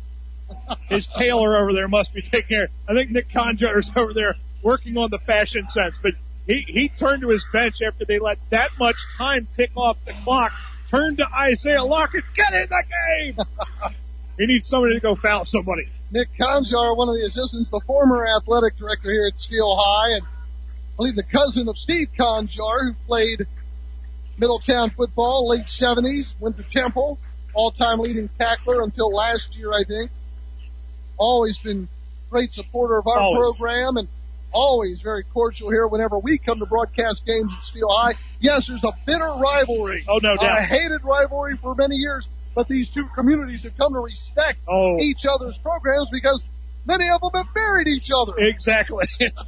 his tailor over there must be taking care. I think Nick Conjurer's over there working on the fashion sense, but he he turned to his bench after they let that much time tick off the clock. Turned to Isaiah Lockett, get in the game. He needs somebody to go foul somebody.
Nick Conjar, one of the assistants, the former athletic director here at Steel High, and I believe the cousin of Steve Conjar, who played Middletown football, late seventies, went to Temple, all-time leading tackler until last year, I think. Always been great supporter of our always. program, and always very cordial here whenever we come to broadcast games at Steel High. Yes, there's a bitter rivalry.
Oh, no doubt.
A hated rivalry for many years, but these two communities have come to respect
oh.
each other's programs because many of them have married each other.
Exactly.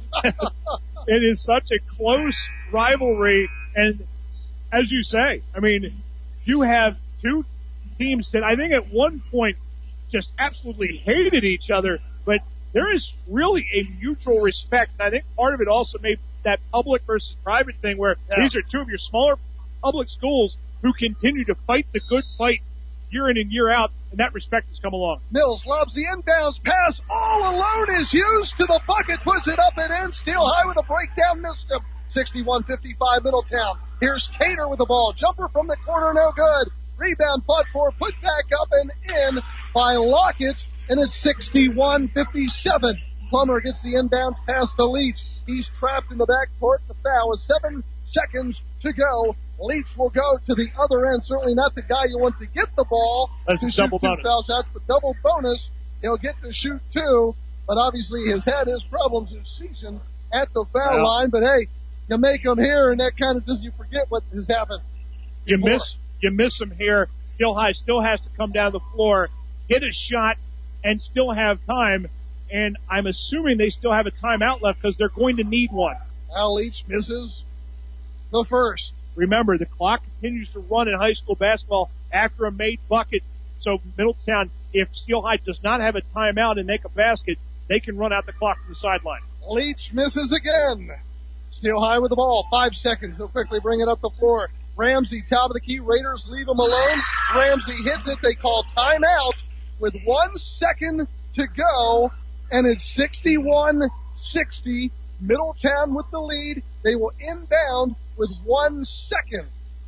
It is such a close rivalry, and as you say, I mean, you have two teams that I think at one point just absolutely hated each other, but there is really a mutual respect. And I think part of it also made that public versus private thing where yeah. these are two of your smaller public schools who continue to fight the good fight year in and year out, and that respect has come along.
Mills lobs the inbounds pass. All alone is used to the bucket, puts it up and in. Steel High with a breakdown, missed him. sixty-one fifty-five Middletown. Here's Cater with the ball. Jumper from the corner, no good. Rebound fought for, put back up and in by Lockett, and it's sixty-one fifty-seven. Plummer gets the inbound pass to Leach. He's trapped in the backcourt. The foul is seven seconds to go. Leach will go to the other end. Certainly not the guy you want to get the ball
That's
to shoot
double
two
bonus.
foul shots, but double bonus. He'll get to shoot two, but obviously has had his problems this season at the foul
yeah.
line. But hey, you make them here, and that kind of does you forget what has happened.
You
before.
miss, you miss them here. Steel High still has to come down the floor, hit a shot, and still have time. And I'm assuming they still have a timeout left because they're going to need one.
Al Leach misses the first.
Remember, the clock continues to run in high school basketball after a made bucket. So Middletown, if Steel High does not have a timeout and make a basket, they can run out the clock from the sideline.
Leach misses again. Steel High with the ball. Five seconds. He'll quickly bring it up the floor. Ramsey, top of the key. Raiders leave him alone. Ramsey hits it. They call timeout with one second to go. And it's sixty-one sixty. Middletown with the lead. They will inbound with one second.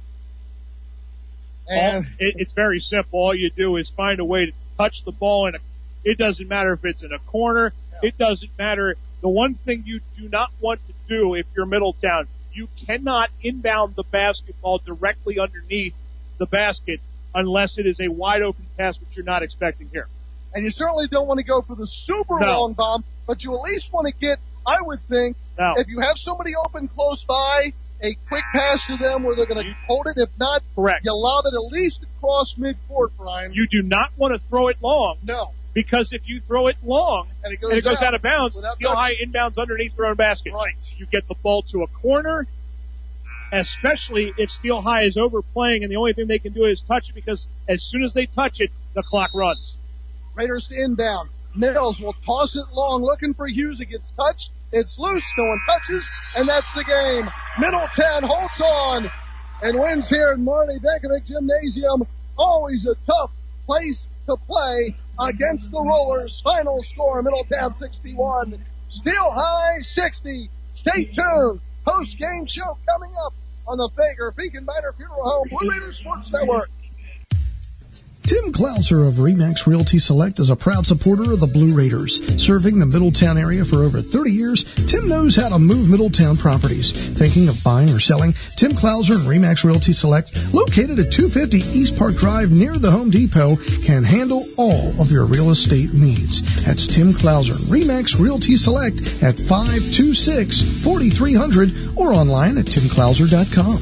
And
All, it, it's very simple. All you do is find a way to touch the ball in a, it doesn't matter if it's in a corner. Yeah. It doesn't matter. The one thing you do not want to do if you're Middletown, you cannot inbound the basketball directly underneath the basket unless it is a wide open pass, which you're not expecting here.
And you certainly don't want to go for the super
no.
long bomb, but you at least want to get, I would think,
no.
if you have somebody open close by, a quick pass to them where they're going to hold it. If not,
correct.
You lob it at least across midcourt, Brian.
You do not want to throw it long.
No.
Because if you throw it long
and it goes,
and it goes
out,
out of bounds, Steel High inbounds underneath their own basket.
Right.
You get the ball to a corner, especially if Steel High is overplaying and the only thing they can do is touch it because as soon as they touch it, the clock runs.
Raiders to inbound. Mills will toss it long, looking for Hughes. It gets touched. It's loose. No one touches, and that's the game. Middletown holds on and wins here at Marty Bekovic Gymnasium. Always a tough place to play against the Rollers. Final score, Middletown sixty-one, Steel High sixty. Stay tuned. Post-game show coming up on the Fager Finkenbeiner Funeral Home Blue Raiders Sports Network.
Tim Klauser of Remax Realty Select is a proud supporter of the Blue Raiders. Serving the Middletown area for over thirty years, Tim knows how to move Middletown properties. Thinking of buying or selling? Tim Klauser and Remax Realty Select, located at two fifty East Park Drive near the Home Depot, can handle all of your real estate needs. That's Tim Klauser and Remax Realty Select at five two six, four three zero zero or online at tim klauser dot com.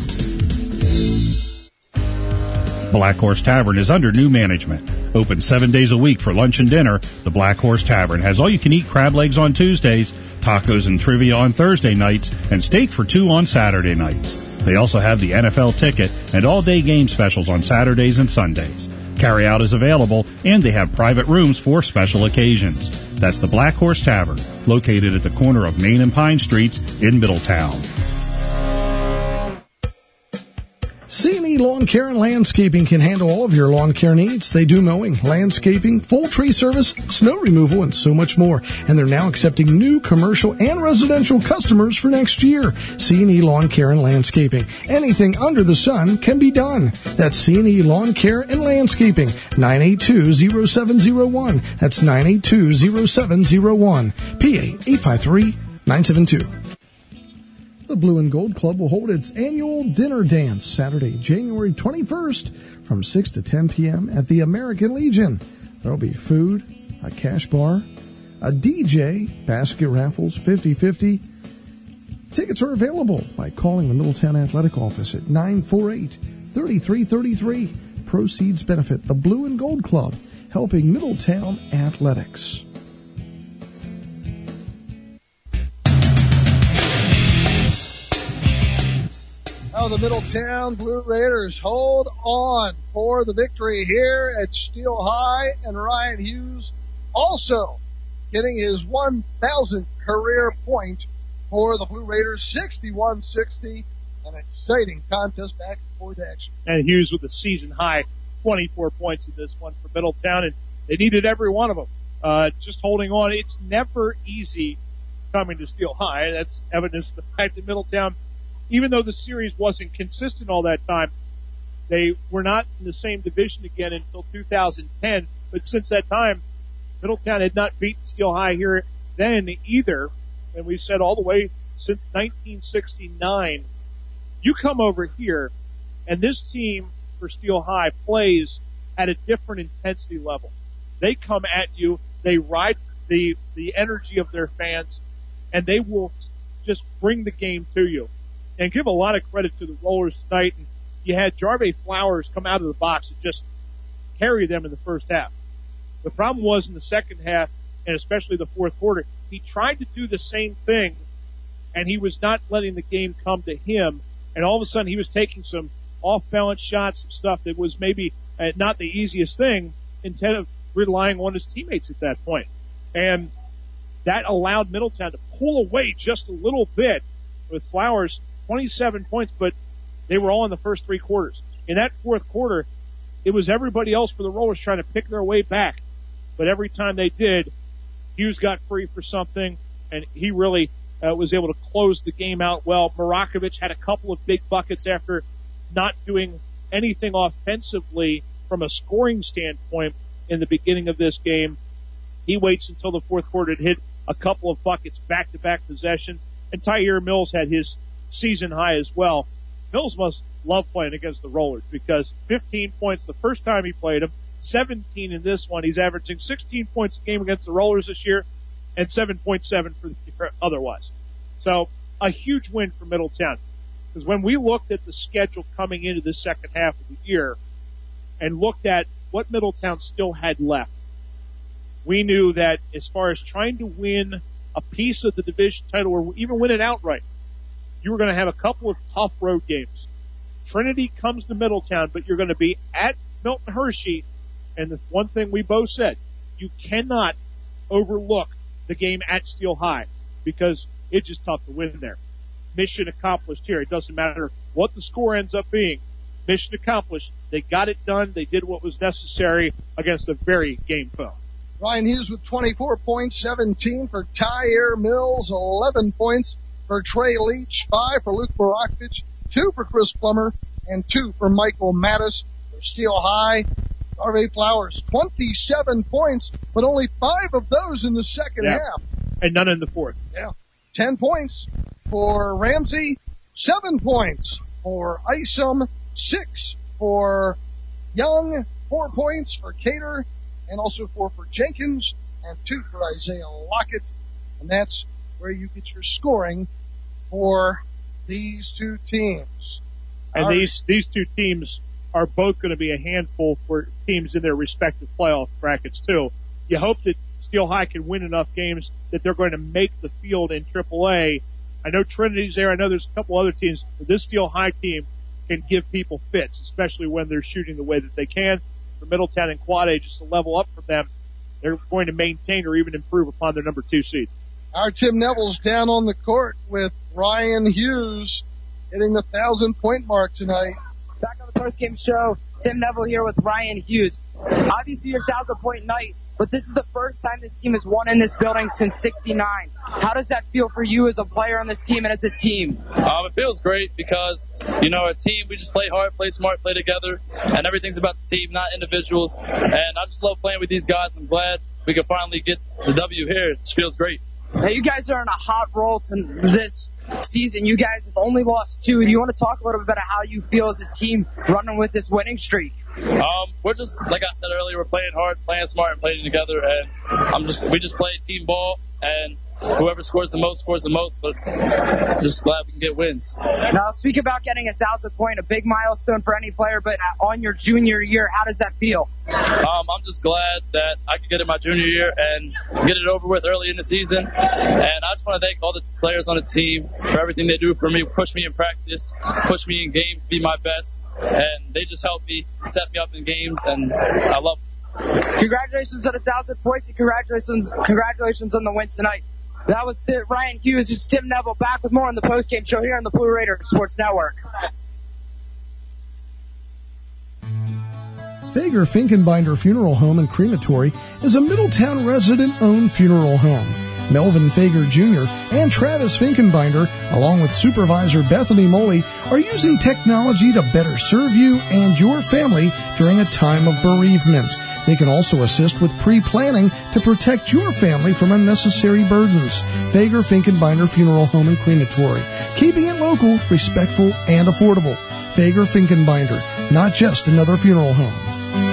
Black Horse Tavern is under new management. Open seven days a week for lunch and dinner, the Black Horse Tavern has all-you-can-eat crab legs on Tuesdays, tacos and trivia on Thursday nights, and steak for two on Saturday nights. They also have the N F L ticket and all-day game specials on Saturdays and Sundays. Carry-out is available, and they have private rooms for special occasions. That's the Black Horse Tavern, located at the corner of Main and Pine Streets in Middletown.
C and E E Lawn Care and Landscaping can handle all of your lawn care needs. They do mowing, landscaping, full tree service, snow removal, and so much more. And they're now accepting new commercial and residential customers for next year. C and E Lawn Care and Landscaping. Anything under the sun can be done. That's C and E Lawn Care and Landscaping. nine eight two, zero seven zero one. That's nine eight two, zero seven zero one. P A eight five three, nine seven two. The Blue and Gold Club will hold its annual dinner dance Saturday, January twenty-first from six to ten p.m. at the American Legion. There will be food, a cash bar, a D J, basket raffles, fifty-fifty. Tickets are available by calling the Middletown Athletic Office at nine four eight, three three three three. Proceeds benefit the Blue and Gold Club, helping Middletown athletics.
Oh, the Middletown Blue Raiders hold on for the victory here at Steel High, and Ryan Hughes also getting his one thousandth career point for the Blue Raiders, sixty-one sixty, an exciting contest back and forth action.
And Hughes with a season high twenty-four points in this one for Middletown, and they needed every one of them. Uh, just holding on. It's never easy coming to Steel High. That's evidence of the fact that Middletown, even though the series wasn't consistent all that time, they were not in the same division again until two thousand ten. But since that time, Middletown had not beaten Steel High here then either. And we've said all the way since nineteen sixty-nine, you come over here, and this team for Steel High plays at a different intensity level. They come at you, they ride the, the energy of their fans, and they will just bring the game to you. And give a lot of credit to the Rollers tonight. And you had Jarve Flowers come out of the box and just carry them in the first half. The problem was in the second half, and especially the fourth quarter, he tried to do the same thing, and he was not letting the game come to him. And all of a sudden, he was taking some off-balance shots, some stuff that was maybe uh, not the easiest thing, instead of relying on his teammates at that point. And that allowed Middletown to pull away just a little bit with Flowers. twenty-seven points, but they were all in the first three quarters. In that fourth quarter, it was everybody else for the Rollers trying to pick their way back. But every time they did, Hughes got free for something, and he really uh, was able to close the game out well. Marakovic had a couple of big buckets after not doing anything offensively from a scoring standpoint in the beginning of this game. He waits until the fourth quarter to hit a couple of buckets, back-to-back possessions, and Tyre Mills had his season high as well. Mills must love playing against the Rollers because fifteen points the first time he played them, seventeen in this one. He's averaging sixteen points a game against the Rollers this year and seven point seven for the year otherwise. So a huge win for Middletown, because when we looked at the schedule coming into the second half of the year and looked at what Middletown still had left, we knew that as far as trying to win a piece of the division title or even win it outright, you were going to have a couple of tough road games. Trinity comes to Middletown, but you're going to be at Milton Hershey. And the one thing we both said, you cannot overlook the game at Steel High because it's just tough to win there. Mission accomplished here. It doesn't matter what the score ends up being. Mission accomplished. They got it done. They did what was necessary against a very game foe.
Ryan Hughes with twenty-four points, seventeen for Tyre Mills, eleven points for Trey Leach, five for Luke Barakovic, two for Chris Plummer, and two for Michael Mattis. For Steel High, Jarve Flowers, twenty-seven points, but only five of those in the second
yeah.
half.
And none in the fourth.
Yeah. Ten points for Ramsey, seven points for Isom, six for Young, four points for Cater, and also four for Jenkins, and two for Isaiah Lockett. And that's where you get your scoring for these two teams.
And
Our,
these, these two teams are both going to be a handful for teams in their respective playoff brackets too. You hope that Steel High can win enough games that they're going to make the field in triple A. I know Trinity's there. I know there's a couple other teams, but this Steel High team can give people fits, especially when they're shooting the way that they can. For Middletown and Quad A, just to level up for them, they're going to maintain or even improve upon their number two seed.
Our Tim Neville's down on the court with Ryan Hughes hitting the thousand point mark tonight.
Back on the post-game show, Tim Neville here with Ryan Hughes. Obviously, your thousand-point night, but this is the first time this team has won in this building since sixty-nine. How does that feel for you as a player on this team and as a team?
Um, it feels great because, you know, a team, we just play hard, play smart, play together, and everything's about the team, not individuals. And I just love playing with these guys. I'm glad we could finally get the W here. It just feels great.
Now, you guys are in a hot roll to this season. You guys have only lost two. Do you want to talk a little bit about how you feel as a team running with this winning streak?
Um, we're just, like I said earlier, we're playing hard, playing smart, and playing together. And I'm just, we just play team ball, and whoever scores the most scores the most. But just glad we can get wins.
Now, speak about getting a thousand point, a big milestone for any player. But on your junior year, how does that feel?
Um, I'm just glad that I could get it my junior year and get it over with early in the season. And I just want to thank all the players on the team for everything they do for me, push me in practice, push me in games to be my best. And they just help me, set me up in games, and I love them.
Congratulations on a thousand points, and congratulations, congratulations on the win tonight. That was Tim, Ryan Hughes. This is Tim Neville, back with more on the postgame show here on the Blue Raider Sports Network.
Fager Finkenbinder Funeral Home and Crematory is a Middletown resident-owned funeral home. Melvin Fager Junior and Travis Finkenbinder, along with Supervisor Bethany Moley, are using technology to better serve you and your family during a time of bereavement. They can also assist with pre-planning to protect your family from unnecessary burdens. Fager Finkenbinder Funeral Home and Crematory, keeping it local, respectful, and affordable. Fager Finkenbinder, not just another funeral home.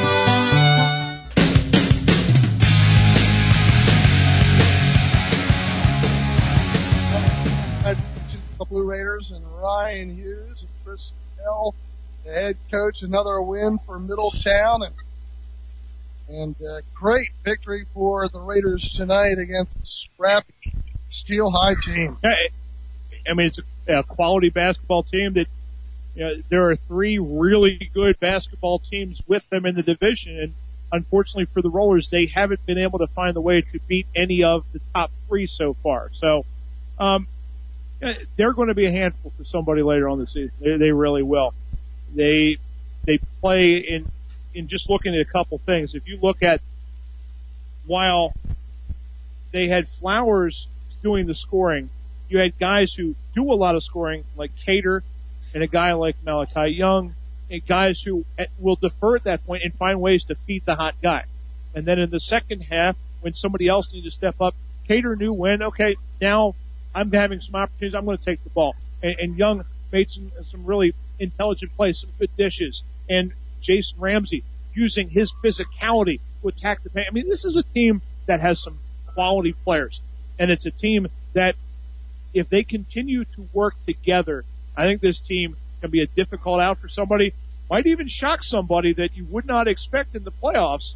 The Blue Raiders and Ryan Hughes and Chris Snell, the head coach. Another win for Middletown, and and uh, great victory for the Raiders tonight against the scrappy Steel High team.
I mean, it's a, a quality basketball team that, you know, there are three really good basketball teams with them in the division, and unfortunately for the Rollers, they haven't been able to find the way to beat any of the top three so far. So, um, they're going to be a handful for somebody later on the season. They, they really will. They, they play in, in just looking at a couple things. If you look at, while they had Flowers doing the scoring, you had guys who do a lot of scoring, like Cater, and a guy like Malachi Young, and guys who will defer at that point and find ways to feed the hot guy. And then in the second half, when somebody else needed to step up, Cater knew when, okay, now I'm having some opportunities, I'm going to take the ball. And, and Young made some, some really intelligent plays, some good dishes. And Jason Ramsey using his physicality to attack the paint. I mean, this is a team that has some quality players. And it's a team that, if they continue to work together, I think this team can be a difficult out for somebody, might even shock somebody that you would not expect in the playoffs.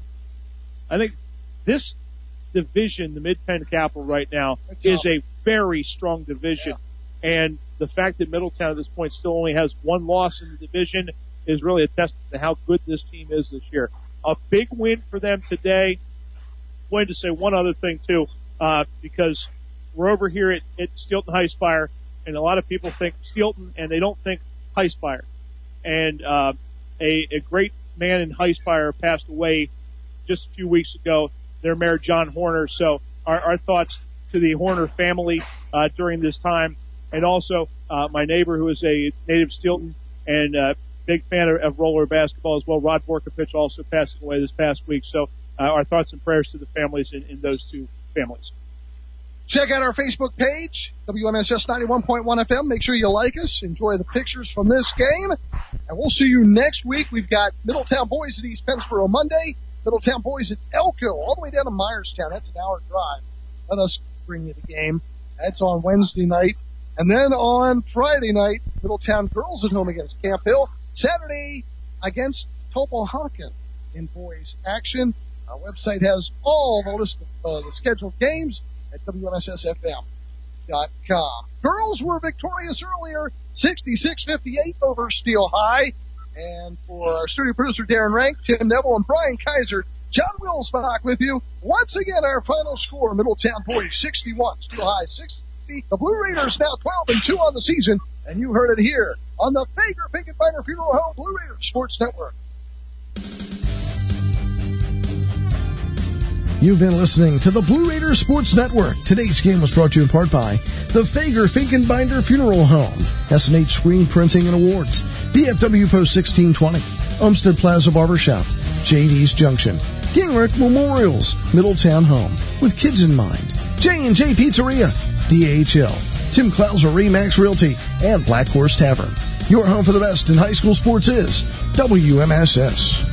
I think this division, the Mid-Penn Capital right now, is a very strong division. Yeah. And the fact that Middletown at this point still only has one loss in the division is really a testament to how good this team is this year. A big win for them today. I wanted to say one other thing too, uh, because we're over here at, at Steelton Heistfire, and a lot of people think Steelton, and they don't think Heistfire. And uh, a, a great man in Heistfire passed away just a few weeks ago, their mayor, John Horner. So our, our thoughts to the Horner family uh, during this time, and also uh, my neighbor, who is a native Steelton and uh, big fan of, of roller basketball as well, Rod Borkovich, also passing away this past week. So uh, our thoughts and prayers to the families in, in those two families.
Check out our Facebook page, W M S S ninety-one point one F M. Make sure you like us. Enjoy the pictures from this game. And we'll see you next week. We've got Middletown boys at East Pennsboro Monday, Middletown boys at Elko, all the way down to Myerstown. That's an hour drive. Let us bring you the game. That's on Wednesday night. And then on Friday night, Middletown girls at home against Camp Hill. Saturday against Topohonkin in boys action. Our website has all the list of uh, the scheduled games at W M S S F M dot com. Girls were victorious earlier, sixty-six fifty-eight over Steel High. And for our studio producer, Darren Rank, Tim Neville, and Brian Kaiser, John Wilsbach with you. Once again, our final score, Middletown boys sixty-one, Steel High sixty. The Blue Raiders now twelve and two on the season. And you heard it here on the Fager Finkenbeiner Funeral Home Blue Raiders Sports Network.
You've been listening to the Blue Raiders Sports Network. Today's game was brought to you in part by the Fager Finkenbinder Funeral Home, S and H Screen Printing and Awards, B F W Post sixteen twenty, Olmsted Plaza Barbershop, J D's Junction, Gingrich Memorials, Middletown Home, with kids in mind, J and J Pizzeria, D H L, Tim Klauser Remax Realty, and Black Horse Tavern. Your home for the best in high school sports is W M S S.